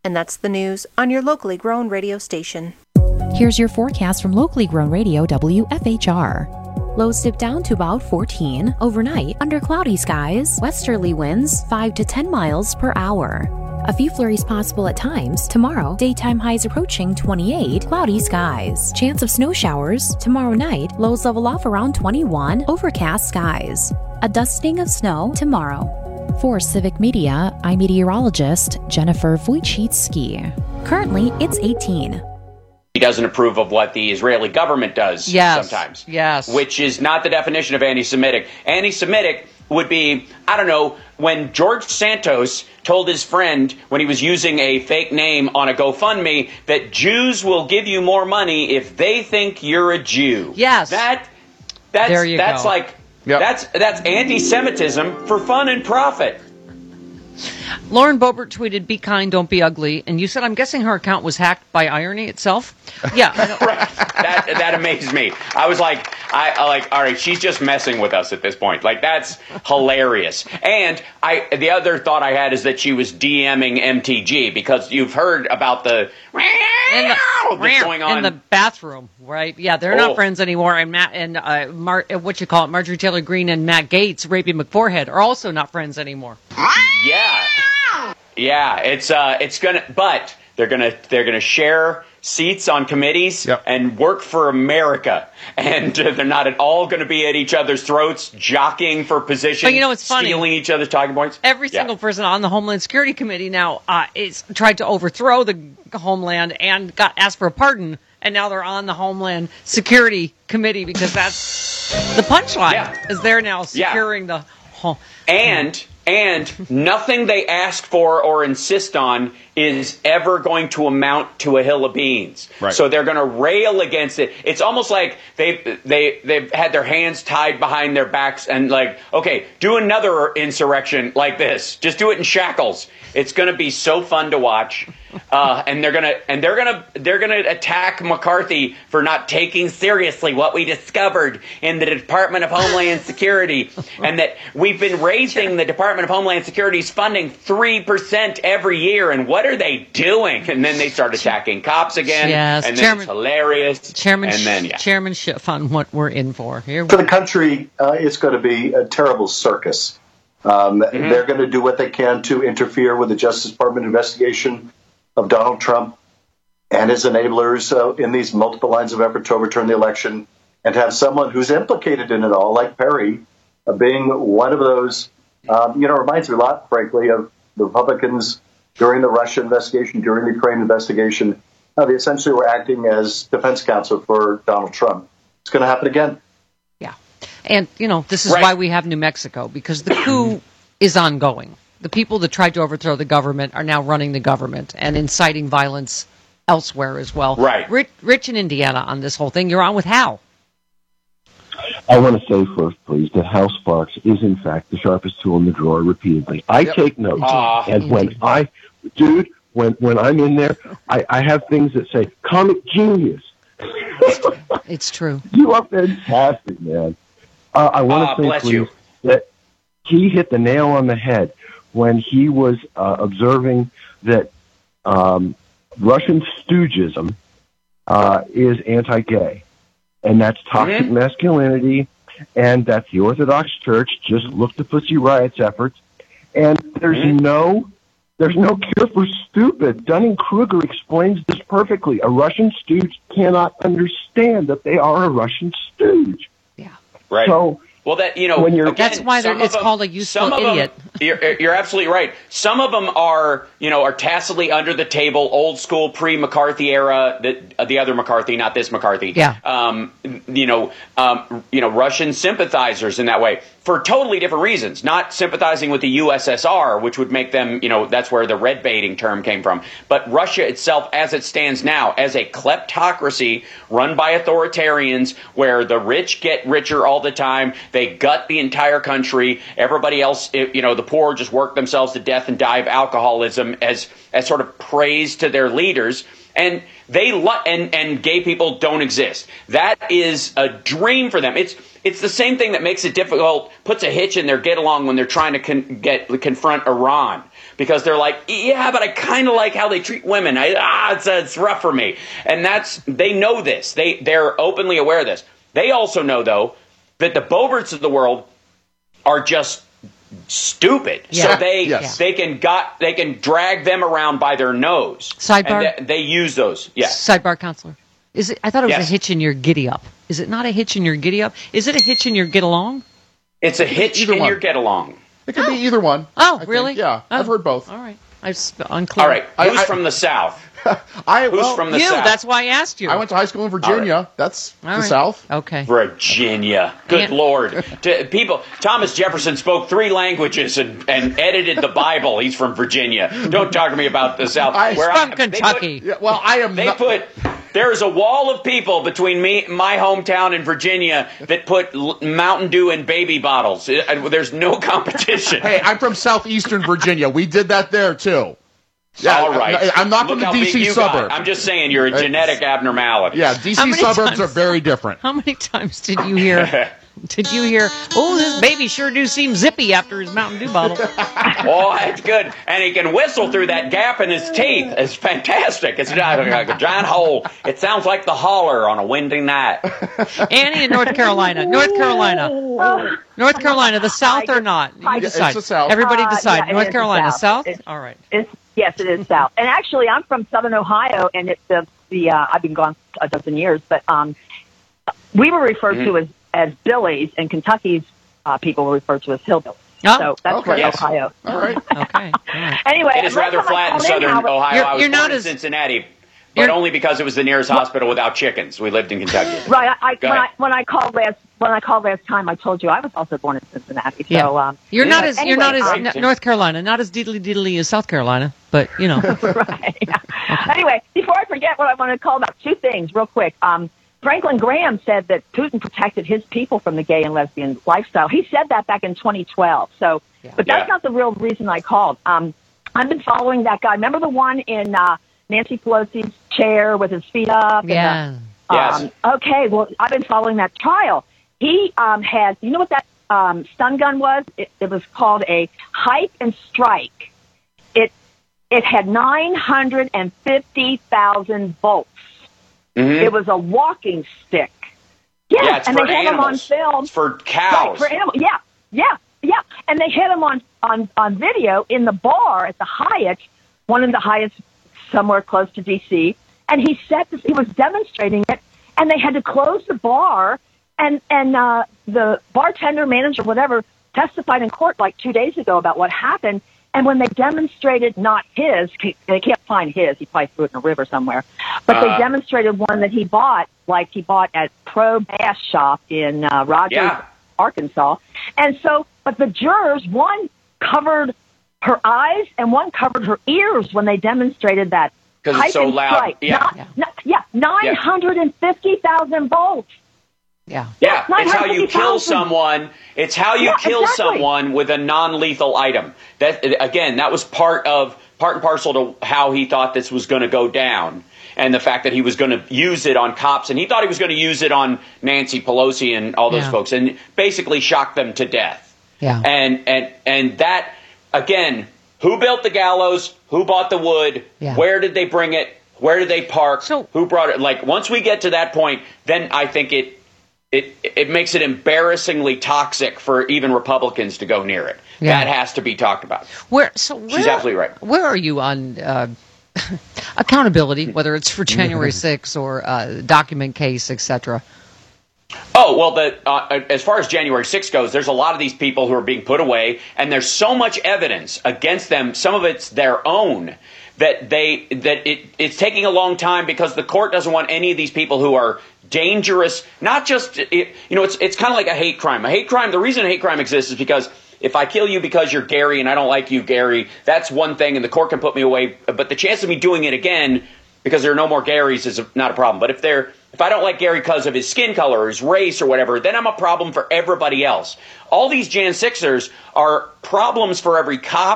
And that's the news on your locally grown radio station. Here's your forecast from locally grown radio W F H R. Lows dip down to about fourteen. Overnight, under cloudy skies, westerly winds five to ten miles per hour. A few flurries possible at times. Tomorrow, daytime highs approaching twenty-eight, cloudy skies. Chance of snow showers. Tomorrow night, lows level off around twenty-one, overcast skies. A dusting of snow tomorrow. For Civic Media, I'm meteorologist Jennifer Wojcicki. Currently, it's eighteen. He doesn't approve of what the Israeli government does yes. sometimes. Yes. Which is not the definition of anti-Semitic. Anti-Semitic would be, I don't know, when George Santos told his friend when he was using a fake name on a GoFundMe that Jews will give you more money if they think you're a Jew. Yes. That that's there you that's go. like yep. that's that's anti-Semitism for fun and profit. Lauren Boebert tweeted, "Be kind, don't be ugly." And you said, I'm guessing her account was hacked by irony itself? Yeah. Right. That that amazed me. I was like, I, I like, all right, she's just messing with us at this point. Like, that's hilarious. And I, the other thought I had is that she was DMing M T G, because you've heard about the and the, that's going on in the bathroom, right? Yeah, they're Oh. not friends anymore. And Matt and uh, Mar- what you call it, Marjorie Taylor Greene and Matt Gaetz, Rapey McForehead, are also not friends anymore. Yeah, yeah. It's uh, it's gonna, but they're gonna they're gonna share seats on committees Yep. and work for America, and uh, they're not at all going to be at each other's throats, jockeying for position. But you know, it's funny. Stealing each other's talking points. Every Yeah. single person on the Homeland Security Committee now uh, is tried to overthrow the Homeland and got asked for a pardon, and now they're on the Homeland Security Committee because that's the punchline. Yeah. Is they're now Yeah. securing the whole. And and nothing they ask for or insist on is ever going to amount to a hill of beans. Right. So they're going to rail against it. It's almost like they they they've had their hands tied behind their backs and like, okay, do another insurrection like this. Just do it in shackles. It's going to be so fun to watch. Uh, and they're gonna and they're gonna they're gonna attack McCarthy for not taking seriously what we discovered in the Department of Homeland Security, and that we've been raising the Department of Homeland Security's funding three percent every year. And what are they doing? And then they start attacking cops again. Yes, and then Chairman, it's hilarious. Chairman, and then yeah. chairmanship on what we're in for here. For the country, uh, it's going to be a terrible circus. Um, mm-hmm. They're going to do what they can to interfere with the Justice Department investigation of Donald Trump and his enablers uh, in these multiple lines of effort to overturn the election, and have someone who's implicated in it all, like Perry, uh, being one of those. Um, you know, reminds me a lot, frankly, of the Republicans during the Russia investigation, during the Ukraine investigation. Uh, they essentially were acting as defense counsel for Donald Trump. It's going to happen again. Yeah. And, you know, this is Right. why we have New Mexico, because the coup is ongoing. The people that tried to overthrow the government are now running the government and inciting violence elsewhere as well. Right. Rich, Rich in Indiana on this whole thing. You're on with Hal. I want to say first, please, that Hal Sparks is, in fact, the sharpest tool in the drawer repeatedly. I Yep. take notes. Aw. And when I, dude, when, when I'm in there, I, I have things that say, comic genius. It's true. You are fantastic, man. Uh, I want Ah, to say, bless please, you. that he hit the nail on the head when he was uh, observing that um, Russian stoogism uh, is anti-gay. And that's toxic Mm-hmm. masculinity, and that's the Orthodox Church. Just look to Pussy Riot's efforts. And there's Mm-hmm. no there's no cure for stupid. Dunning-Kruger explains this perfectly. A Russian stooge cannot understand that they are a Russian stooge. Right. So, well, that you know, when you're- again, That's why some it's of them- called a useful some of idiot. Them, you're, you're absolutely right. Some of them are, you know, are tacitly under the table, old school, pre-McCarthy era. The uh, the other McCarthy, not this McCarthy. Yeah. Um, you know, um, you know, Russian sympathizers in that way for totally different reasons. Not sympathizing with the U S S R, which would make them, you know, that's where the red baiting term came from. But Russia itself, as it stands now, as a kleptocracy run by authoritarians, where the rich get richer all the time, they gut the entire country. Everybody else, you know, the poor just work themselves to death and die of alcoholism as as sort of praise to their leaders. And they lo- and and gay people don't exist. That is a dream for them. It's it's the same thing that makes it difficult, puts a hitch in their get along when they're trying to con- get confront Iran, because they're like, yeah, but I kind of like how they treat women. I, ah, it's uh, it's rough for me. And that's they know this. They they're openly aware of this. They also know though that the Boeberts of the world are just stupid. Yeah. So they Yes. they can got they can drag them around by their nose. Sidebar? And they, they use those. Yeah. Sidebar, counselor. Is it? I thought it was Yes. a hitch in your giddy up. Is it not a hitch in your giddy up? Is it a hitch in your get along? It's a hitch Either in one. your get along. It could be either one. Oh, I think. really? Yeah, Oh. I've heard both. All right. I was unclear. All right. Who's I- I- from the South? I Who's well, from the you. South? That's why I asked you. I went to high school in Virginia. That's All the right. South. Okay. Virginia. Good Yeah. Lord. To, people, Thomas Jefferson spoke three languages and, and edited the Bible. He's from Virginia. Don't talk to me about the South. I- Where From I- Kentucky. They put, Yeah, well, I am. they not, put there is a wall of people between me, my hometown in Virginia, that put L- Mountain Dew in baby bottles. Uh, There's no competition. Hey, I'm from southeastern Virginia. We did that there too. Yeah, All right. I- I'm not Look from the how D big C you got. suburb. I'm just saying you're a It's- genetic abnormality. Yeah, D How C many suburbs times- are very different. How many times did you hear? Did you hear? Oh, this baby sure do seem zippy after his Mountain Dew bottle. Oh, that's good. And he can whistle through that gap in his teeth. It's fantastic. It's not like a giant hole. It sounds like the holler on a windy night. Annie in North Carolina. North Carolina. North Carolina, the South or not? You I- decide. It's the South. Everybody Uh, decide. yeah, it North is the Carolina, South. South? It's- All right. It's, yes, it is South. And actually, I'm from Southern Ohio, and it's the the uh, I've been gone a dozen years, but um, we were referred Mhm. to as as Billies, and Kentucky's uh, people were referred to as hillbillies. Oh, so that's okay. where Yes. Ohio. All right. Okay. All right. Anyway, It is last rather time I flat in called southern Howard- Ohio. You're- I was you're born not in as- Cincinnati, but you're- only because it was the nearest hospital without chickens. We lived in Kentucky. Right. I, I, Go when, I ahead. when I called last when I called last time, I told you I was also born in Cincinnati. So Yeah. um, You're not but as you're not as anyway, N- North Carolina, not as diddly diddly as South Carolina, but you know. um, right. Yeah. Anyway, before I forget what I want to call about, two things real quick. Um, Franklin Graham said that Putin protected his people from the gay and lesbian lifestyle. He said that back in twenty twelve. So, but that's Yeah. not the real reason I called. Um, I've been following that guy. Remember the one in uh, Nancy Pelosi's chair with his feet up? and the- Yeah. Yes. Um, okay, well, I've been following that trial. He um, has, you know what that um, stun gun was? It, it was called a Hike and Strike. It it had nine hundred fifty thousand volts. Mhm. It was a walking stick. Yeah, Yeah, it's and for they had animals. him on film. It's for Right, cows. for animals. Yeah, yeah, yeah. And they had him on, on, on video in the bar at the Hyatt, one of the Hyatts somewhere close to D C. And he said this, he was demonstrating it, and they had to close the bar. And and uh, the bartender, manager, whatever, testified in court like two days ago about what happened. And when they demonstrated not his, they can't find his. He probably threw it in a river somewhere. But Uh. they demonstrated one that he bought, like he bought at Pro Bass Shop in uh, Rogers, Yeah. Arkansas. And so, but the jurors, one covered her eyes and one covered her ears when they demonstrated that. 'Cause it's Hike so and loud. strike. Yeah. Not- not- yeah, nine hundred fifty thousand volts. Yeah. Yeah, it's how you kill nine hundred fifty thousand. someone. It's how you Yeah, kill exactly. someone with a non-lethal item. That again, that was part of part and parcel to how he thought this was going to go down, and the fact that he was going to use it on cops, and he thought he was going to use it on Nancy Pelosi and all those Yeah. folks, and basically shock them to death. Yeah. And and and that again, who built the gallows? Who bought the wood? Yeah. Where did they bring it? Where did they park? So- who brought it? Like once we get to that point, then I think it. It it makes it embarrassingly toxic for even Republicans to go near it. Yeah. That has to be talked about. Where so where, She's absolutely right. Where are you on uh, accountability, whether it's for January sixth or uh, document case, et cetera? Oh, well, the, uh, as far as January sixth goes, there's a lot of these people who are being put away, and there's so much evidence against them. Some of it's their own that they that it, it's taking a long time because the court doesn't want any of these people who are dangerous. Not just it, you know, it's it's kind of like a hate crime. A hate crime. The reason a hate crime exists is because if I kill you because you're Gary and I don't like you, Gary, that's one thing, and the court can put me away. But the chance of me doing it again because there are no more Garys is not a problem. But if they're if I don't like Gary because of his skin color or his race or whatever, then I'm a problem for everybody else. All these Jan sixers are problems for every cop,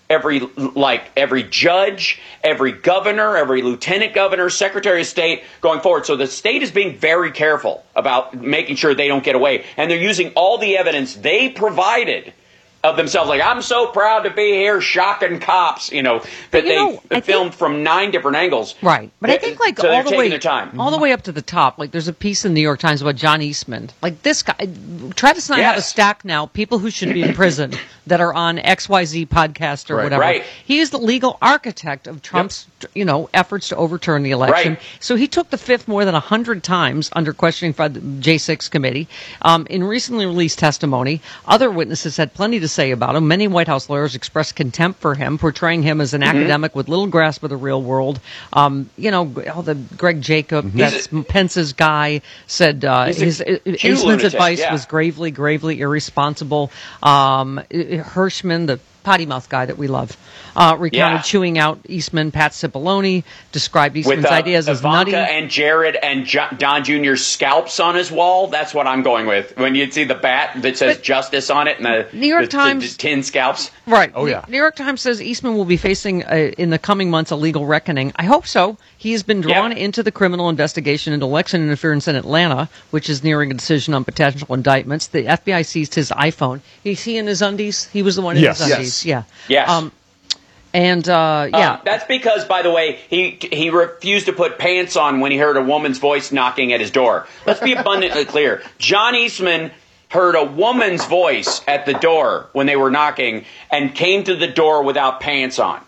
every like every judge, every governor, every lieutenant governor, secretary of state going forward. So the state is being very careful about making sure they don't get away. And they're using all the evidence they provided of themselves. Like, I'm so proud to be here shocking cops, you know, that you know, they I filmed think, from nine different angles. Right. But I think like so all the way their time. all the way up to the top, like there's a piece in the New York Times about John Eastman. Like this guy, Travis and I Yes. have a stack now, people who should be in prison that are on X Y Z podcast or Right. whatever. Right. He is the legal architect of Trump's, you know, efforts to overturn the election. Right. So he took the fifth more than a hundred times under questioning by the J six committee. Um, in recently released testimony, other witnesses had plenty to say about him. Many White House lawyers expressed contempt for him, portraying him as an Mm-hmm. academic with little grasp of the real world. Um, you know, all the Greg Jacob, Mm-hmm. that's Pence's guy, said uh, He's a his uh, huge Eastman's lunatic, advice yeah. was gravely, gravely irresponsible. Um, Hirschman, the potty mouth guy that we love, uh, recounted Yeah. chewing out Eastman. Pat Cipollone described Eastman's With uh, ideas as Ivanka nutty. and Jared and Jo- Don Junior's scalps on his wall. That's what I'm going with. When you see the bat that says justice on it and the New York the, Times- the, the tin scalps. Right. Oh, New- yeah. New York Times says Eastman will be facing, uh, in the coming months, a legal reckoning. I hope so. He has been drawn into the criminal investigation into election interference in Atlanta, which is nearing a decision on potential indictments. The F B I seized his iPhone. Is he in his undies? He was the one in Yes. his Yes. undies. Yeah. Yes. Um, and, uh, yeah. Um, that's because, by the way, he he refused to put pants on when he heard a woman's voice knocking at his door. Let's be abundantly clear. John Eastman heard a woman's voice at the door when they were knocking and came to the door without pants on.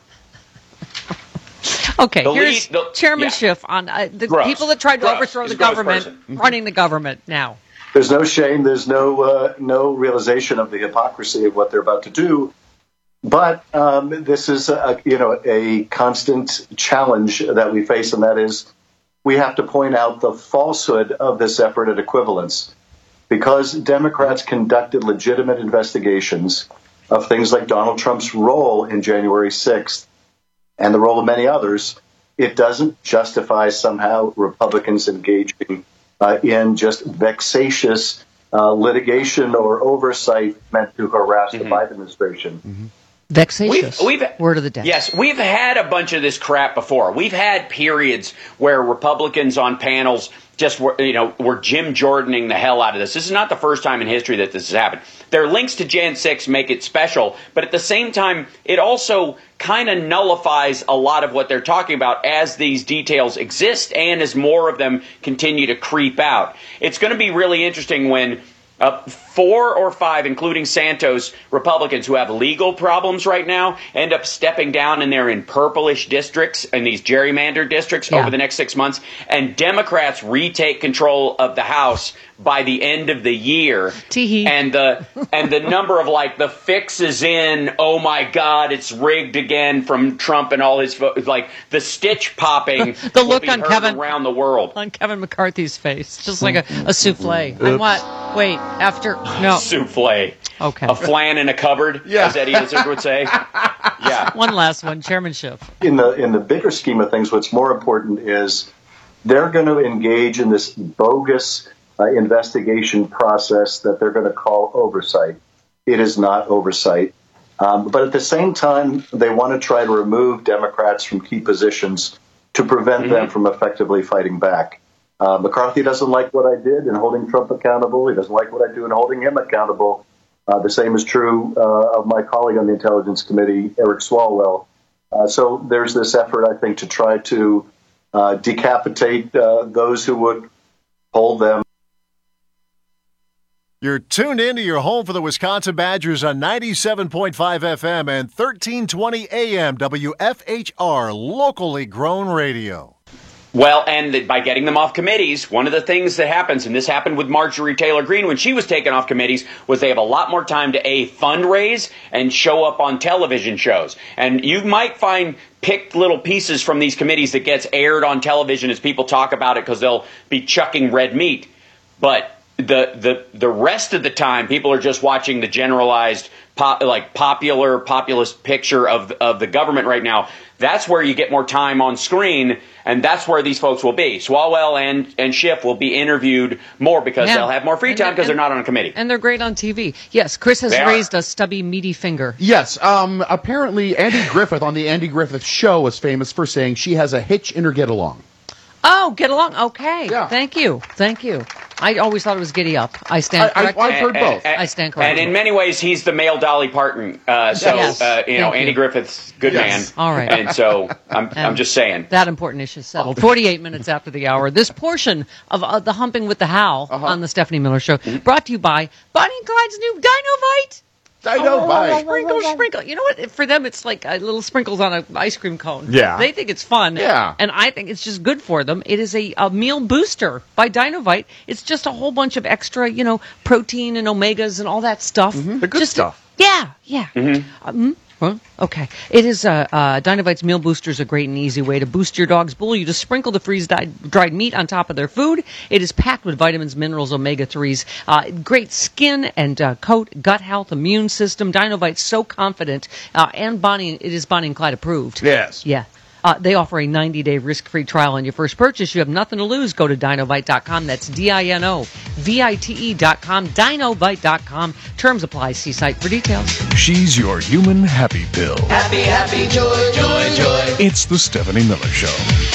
Okay, The here's lead- the- Chairman yeah. Schiff on uh, the Gross. people that tried to Gross. overthrow He's the a gross government, person. running the government now. There's no shame. There's no uh, no realization of the hypocrisy of what they're about to do. But um, this is a, you know a constant challenge that we face, and that is we have to point out the falsehood of this effort at equivalence, because Democrats conducted legitimate investigations of things like Donald Trump's role in January sixth and the role of many others. It doesn't justify somehow Republicans engaging uh, in just vexatious uh, litigation or oversight meant to harass Mm-hmm. the Biden administration. Vexatious. We've, we've, Word of the day. Yes, we've had a bunch of this crap before. We've had periods where Republicans on panels just were, you know, were Jim Jordaning the hell out of this. This is not the first time in history that this has happened. Their links to Jan six make it special, but at the same time, it also kind of nullifies a lot of what they're talking about as these details exist and as more of them continue to creep out. It's going to be really interesting when Uh, four or five, including Santos, Republicans who have legal problems right now end up stepping down and they're in purplish districts, in these gerrymandered districts Yeah. over the next six months. And Democrats retake control of the House by the end of the year. Tee-hee. And the and the number of like the fix is in, oh my God, it's rigged again from Trump and all his votes. Like the stitch popping The will look be on heard Kevin- around the world. On Kevin McCarthy's face, just like a, a souffle. And what? Wait, after no Souffle. Okay. A flan in a cupboard, Yeah. as Eddie Izzard would say. Yeah. One last one, chairmanship. In the in the bigger scheme of things, what's more important is they're going to engage in this bogus uh, investigation process that they're going to call oversight. It is not oversight. Um, but at the same time, they want to try to remove Democrats from key positions to prevent them from effectively fighting back. Uh, McCarthy doesn't like what I did in holding Trump accountable. He doesn't like what I do in holding him accountable. Uh, the same is true uh, of my colleague on the Intelligence Committee, Eric Swalwell. Uh, so there's this effort, I think, to try to uh, decapitate uh, those who would hold them. You're tuned in to your home for the Wisconsin Badgers on ninety-seven point five F M and thirteen twenty A M W F H R, locally grown radio. Well, and by getting them off committees, one of the things that happens, and this happened with Marjorie Taylor Greene when she was taken off committees, was they have a lot more time to A, fundraise and show up on television shows. And you might find picked little pieces from these committees that gets aired on television as people talk about it because they'll be chucking red meat. But the, the, the rest of the time, people are just watching the generalized po- like popular populist picture of of the government right now, that's where you get more time on screen, and that's where these folks will be. Swalwell and, and Schiff will be interviewed more because Yeah. they'll have more free time because they're not on a committee. And they're great on T V. Yes, Chris has They are. raised a stubby, meaty finger. Yes, um, apparently Andy Griffith on the Andy Griffith Show was famous for saying she has a hitch in her get along. Oh, get along. Okay. Thank you. Thank you. I always thought it was giddy up. I stand I- I- corrected. I've heard both. I stand And corrected. in many ways, he's the male Dolly Parton. Uh, so, Yes. uh, you know, Thank Andy you. Griffith's good Yes. man. All right. And so I'm, I'm And just saying. That important issue is settled. forty-eight minutes after the hour. This portion of uh, the Humping with the Hal Uh-huh. on the Stephanie Miller Show, Mm-hmm. brought to you by Bonnie and Clyde's new Dinovite. Dinovite. Oh, sprinkle, sprinkle. You know what? For them, it's like uh, little sprinkles on an ice cream cone. Yeah. They think it's fun. Yeah. And I think it's just good for them. It is a, a meal booster by Dinovite. It's just a whole bunch of extra, you know, protein and omegas and all that stuff. The good Just- stuff. Yeah, yeah. Um, well, okay. It is uh, uh, Dinovite's Meal Booster is a great and easy way to boost your dog's bull. You just sprinkle the freeze-dried dried meat on top of their food. It is packed with vitamins, minerals, omega threes, uh, great skin and uh, coat, gut health, immune system. Dinovite's so confident, uh, and Bonnie, it is Bonnie and Clyde approved. Yes. Yeah. Uh, they offer a ninety-day risk-free trial on your first purchase. You have nothing to lose. Go to dinovite dot com. That's D I N O V I T E dot com. dinovite dot com. Terms apply. See site for details. She's your human happy pill. Happy, happy, joy, joy, joy. It's the Stephanie Miller Show.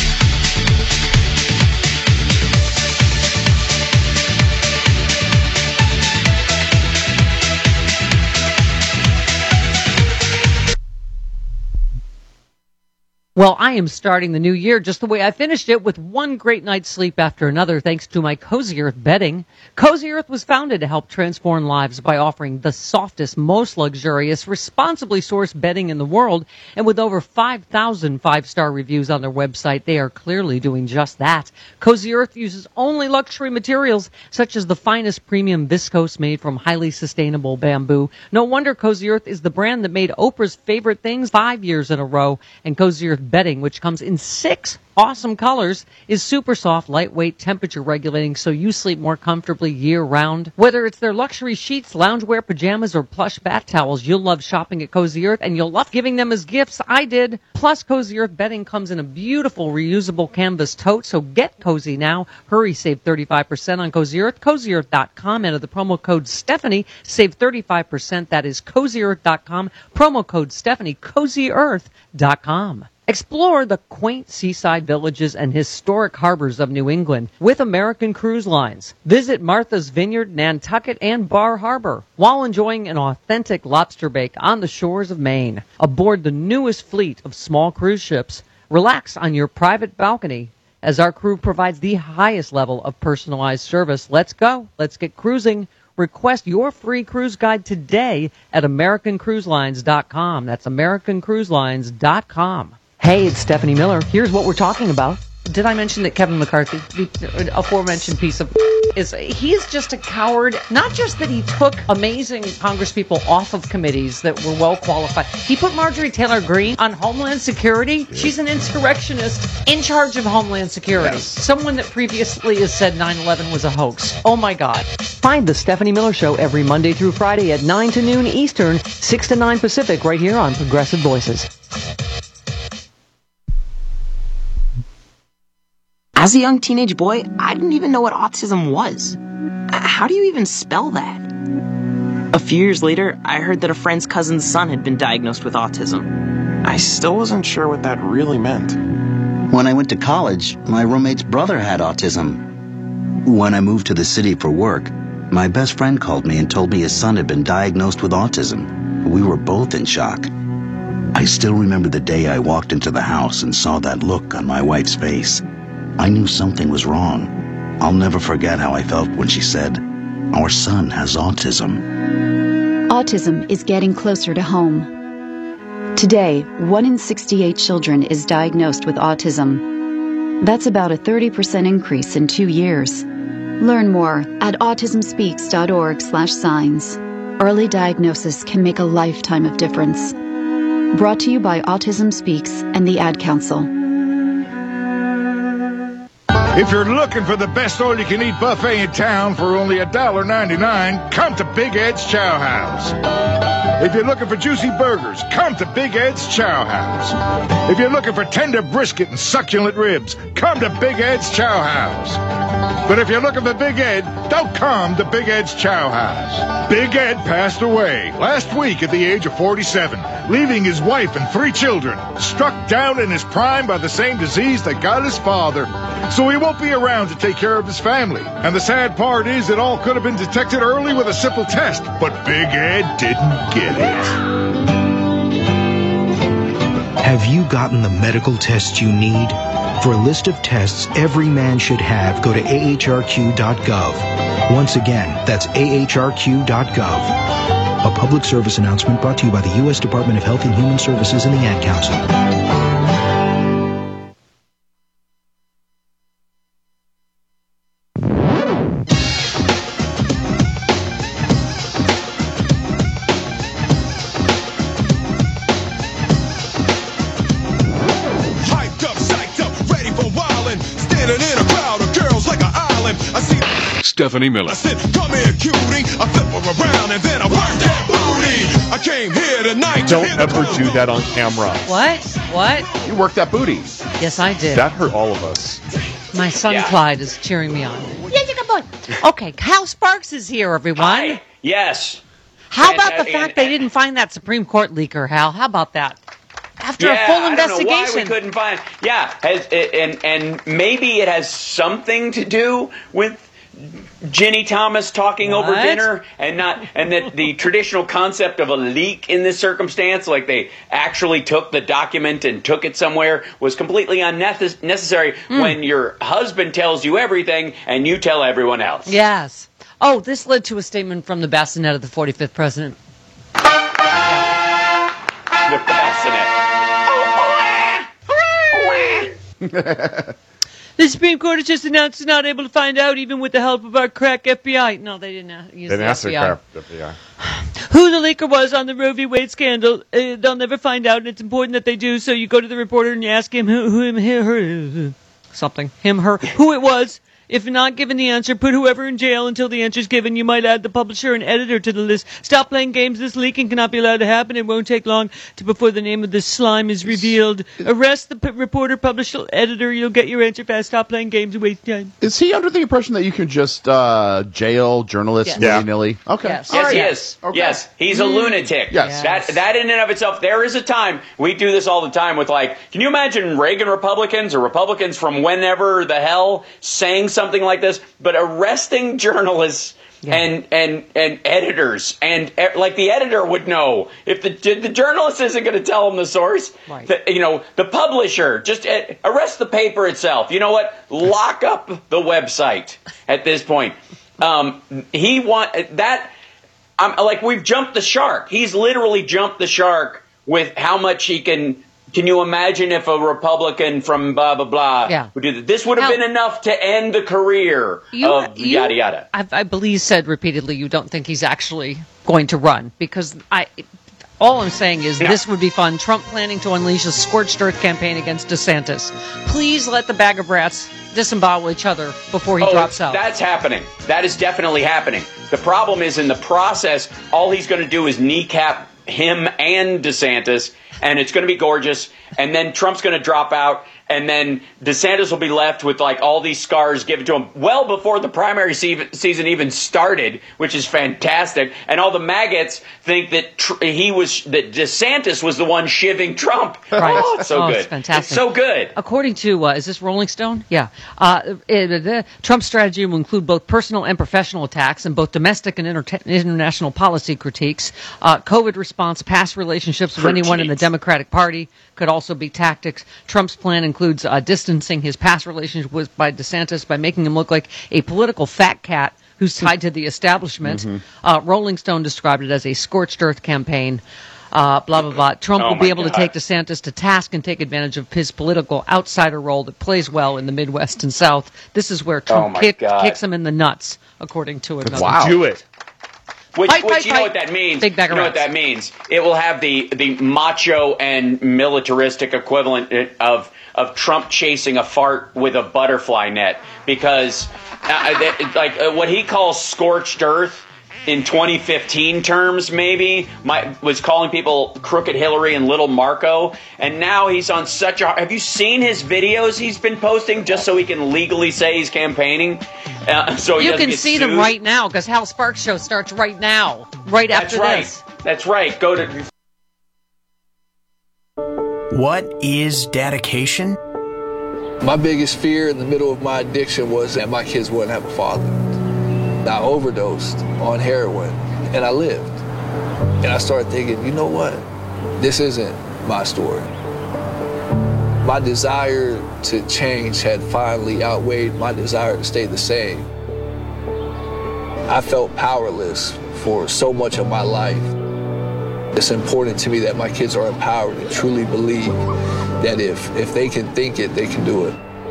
Well, I am starting the new year just the way I finished it, with one great night's sleep after another, thanks to my Cozy Earth bedding. Cozy Earth was founded to help transform lives by offering the softest, most luxurious, responsibly sourced bedding in the world. And with over five thousand five-star reviews on their website, they are clearly doing just that. Cozy Earth uses only luxury materials, such as the finest premium viscose made from highly sustainable bamboo. No wonder Cozy Earth is the brand that made Oprah's favorite things five years in a row. And Cozy Earth bedding, which comes in six awesome colors, is super soft, lightweight, temperature regulating, so you sleep more comfortably year round. Whether it's their luxury sheets, loungewear, pajamas, or plush bath towels, you'll love shopping at Cozy Earth, and you'll love giving them as gifts. I did. Plus, Cozy Earth bedding comes in a beautiful reusable canvas tote, so get cozy now. Hurry, save thirty-five percent on Cozy Earth. cozy earth dot com. Enter the promo code Stephanie. Save thirty-five percent. That is cozy earth dot com. Promo code Stephanie. cozy earth dot com. Explore the quaint seaside villages and historic harbors of New England with American Cruise Lines. Visit Martha's Vineyard, Nantucket, and Bar Harbor while enjoying an authentic lobster bake on the shores of Maine. Aboard the newest fleet of small cruise ships, relax on your private balcony as our crew provides the highest level of personalized service. Let's go. Let's get cruising. Request your free cruise guide today at american cruise lines dot com. That's american cruise lines dot com. Hey, it's Stephanie Miller. Here's what we're talking about. Did I mention that Kevin McCarthy, the aforementioned piece of is he is just a coward? Not just that he took amazing congresspeople off of committees that were well qualified. He put Marjorie Taylor Greene on Homeland Security. She's an insurrectionist in charge of Homeland Security. Yes. Someone that previously has said nine eleven was a hoax. Oh my God. Find the Stephanie Miller Show every Monday through Friday at nine to noon Eastern, six to nine Pacific, right here on Progressive Voices. As a young teenage boy, I didn't even know what autism was. How do you even spell that? A few years later, I heard that a friend's cousin's son had been diagnosed with autism. I still wasn't sure what that really meant. When I went to college, my roommate's brother had autism. When I moved to the city for work, my best friend called me and told me his son had been diagnosed with autism. We were both in shock. I still remember the day I walked into the house and saw that look on my wife's face. I knew something was wrong. I'll never forget how I felt when she said, "Our son has autism." Autism is getting closer to home. Today, one in sixty-eight children is diagnosed with autism. That's about a thirty percent increase in two years. Learn more at autism speaks dot org slash signs. Early diagnosis can make a lifetime of difference. Brought to you by Autism Speaks and the Ad Council. If you're looking for the best all-you-can-eat buffet in town for only one dollar ninety-nine, come to Big Ed's Chow House. If you're looking for juicy burgers, come to Big Ed's Chow House. If you're looking for tender brisket and succulent ribs, come to Big Ed's Chow House. But if you're looking for Big Ed, don't come to Big Ed's Chow House. Big Ed passed away last week at the age of forty-seven, leaving his wife and three children, struck down in his prime by the same disease that got his father. So he won't be around to take care of his family. And the sad part is it all could have been detected early with a simple test, but Big Ed didn't get it. Have you gotten the medical tests you need? For a list of tests every man should have, go to A H R Q dot gov. Once again, that's A H R Q dot gov. A public service announcement brought to you by the U S Department of Health and Human Services and the Ad Council. Stephanie Miller. I said, come here, cutie. I flip her around and then I work that booty. I came here tonight. Don't ever do that on camera. What? What? You worked that booty. Yes, I did. That hurt all of us. My son Yeah. Clyde is cheering me on. Yes, good boy. Okay, Hal Sparks is here, everyone. Hi. Yes. How And, about uh, the fact and- they didn't find that Supreme Court leaker, Hal? How about that? After yeah, a full I don't investigation. know why we couldn't find. Yeah, has, and and maybe it has something to do with Ginny Thomas talking What? over dinner, and not and that the traditional concept of a leak in this circumstance, like they actually took the document and took it somewhere, was completely unnecessary Mm. when your husband tells you everything and you tell everyone else. Yes. Oh, this led to a statement from the bassinet of the forty-fifth president. The bassinet. The Supreme Court has just announced it's not able to find out, even with the help of our crack F B I. No, they didn't uh, use Then the ask F B I. the crap F B I. Who the leaker was on the Roe v. Wade scandal, uh, they'll never find out, and it's important that they do. So you go to the reporter and you ask him who, who him, her, her, something, him, her, who it was. If not given the answer, put whoever in jail until the answer is given. You might add the publisher and editor to the list. Stop playing games. This leaking cannot be allowed to happen. It won't take long to before the name of this slime is revealed. Arrest the p- reporter, publisher, editor. You'll get your answer fast. Stop playing games and waste time. Is he under the impression that you can just uh, jail journalists Yes. willy-nilly? Okay. Yes. Yes, All he right. is. Okay. Yes, he's a lunatic. Yes. That that in and of itself, there is a time, we do this all the time with like, can you imagine Reagan Republicans or Republicans from whenever the hell saying something like this, but arresting journalists Yeah. and, and and editors, and eh, like the editor would know if the the journalist isn't going to tell him the source. Right. The, you know, the publisher, just eh, arrest the paper itself. You know what? Lock up the website at this point. Um, he want that. I'm like, we've jumped the shark. He's literally jumped the shark with how much he can. Can you imagine if a Republican from blah blah blah Yeah. would do that? This would have Now- been enough to end the career You, of you- yada yada. I, I believe said repeatedly you don't think he's actually going to run because I. All I'm saying is No. this would be fun. Trump planning to unleash a scorched earth campaign against DeSantis. Please let the bag of rats disembowel each other before he Oh, drops out. That's happening. That is definitely happening. The problem is in the process, all he's going to do is kneecap him and DeSantis, and it's going to be gorgeous. And then Trump's going to drop out, and then DeSantis will be left with like all these scars given to him well before the primary se- season even started, which is fantastic. And all the maggots think that tr- he was that DeSantis was the one shivving Trump. Right. Oh, it's so Oh, good. it's fantastic. It's so good. According to, uh, is this Rolling Stone? Yeah. Uh, it, uh, Trump's strategy will include both personal and professional attacks and both domestic and inter- international policy critiques. Uh, COVID response, past relationships with anyone in the Critiques. Democratic Party could also be tactics. Trump's plan includes uh, distancing his past relationship with by DeSantis by making him look like a political fat cat who's tied to the establishment. Mm-hmm. Uh, Rolling Stone described it as a scorched earth campaign. Uh, blah, blah, blah. Trump Oh will be my able to God. take DeSantis to task and take advantage of his political outsider role that plays well in the Midwest and South. This is where Trump Oh my kick, God. kicks him in the nuts, according to another. Wow. Do it. Which, Fight, which fight, you know fight. what that means? Big bag you of know what rats. that means? It will have the, the macho and militaristic equivalent of of Trump chasing a fart with a butterfly net, because uh, that, like uh, what he calls scorched earth in twenty fifteen terms, maybe, my, was calling people Crooked Hillary and Little Marco. And now he's on such a... Have you seen his videos he's been posting just so he can legally say he's campaigning? Uh, so he you doesn't can get see sued? them right now because Hal Sparks' show starts right now, right That's after right. this. That's right. Go to... What is dedication? My biggest fear in the middle of my addiction was that my kids wouldn't have a father. I overdosed on heroin, and I lived. And I started thinking, you know what? This isn't my story. My desire to change had finally outweighed my desire to stay the same. I felt powerless for so much of my life. It's important to me that my kids are empowered and truly believe that if, if they can think it, they can do it.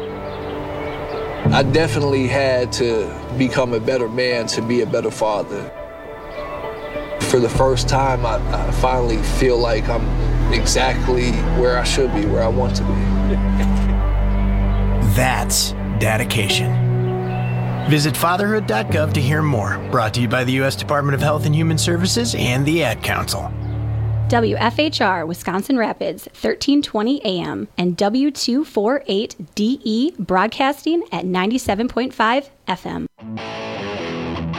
I definitely had to become a better man to be a better father. For the first time, I, I finally feel like I'm exactly where I should be, where I want to be. That's dedication. Visit fatherhood dot gov to hear more. Brought to you by the U S Department of Health and Human Services and the Ad Council. W F H R Wisconsin Rapids, thirteen twenty A M, and W two forty-eight D E Broadcasting at ninety-seven point five F M.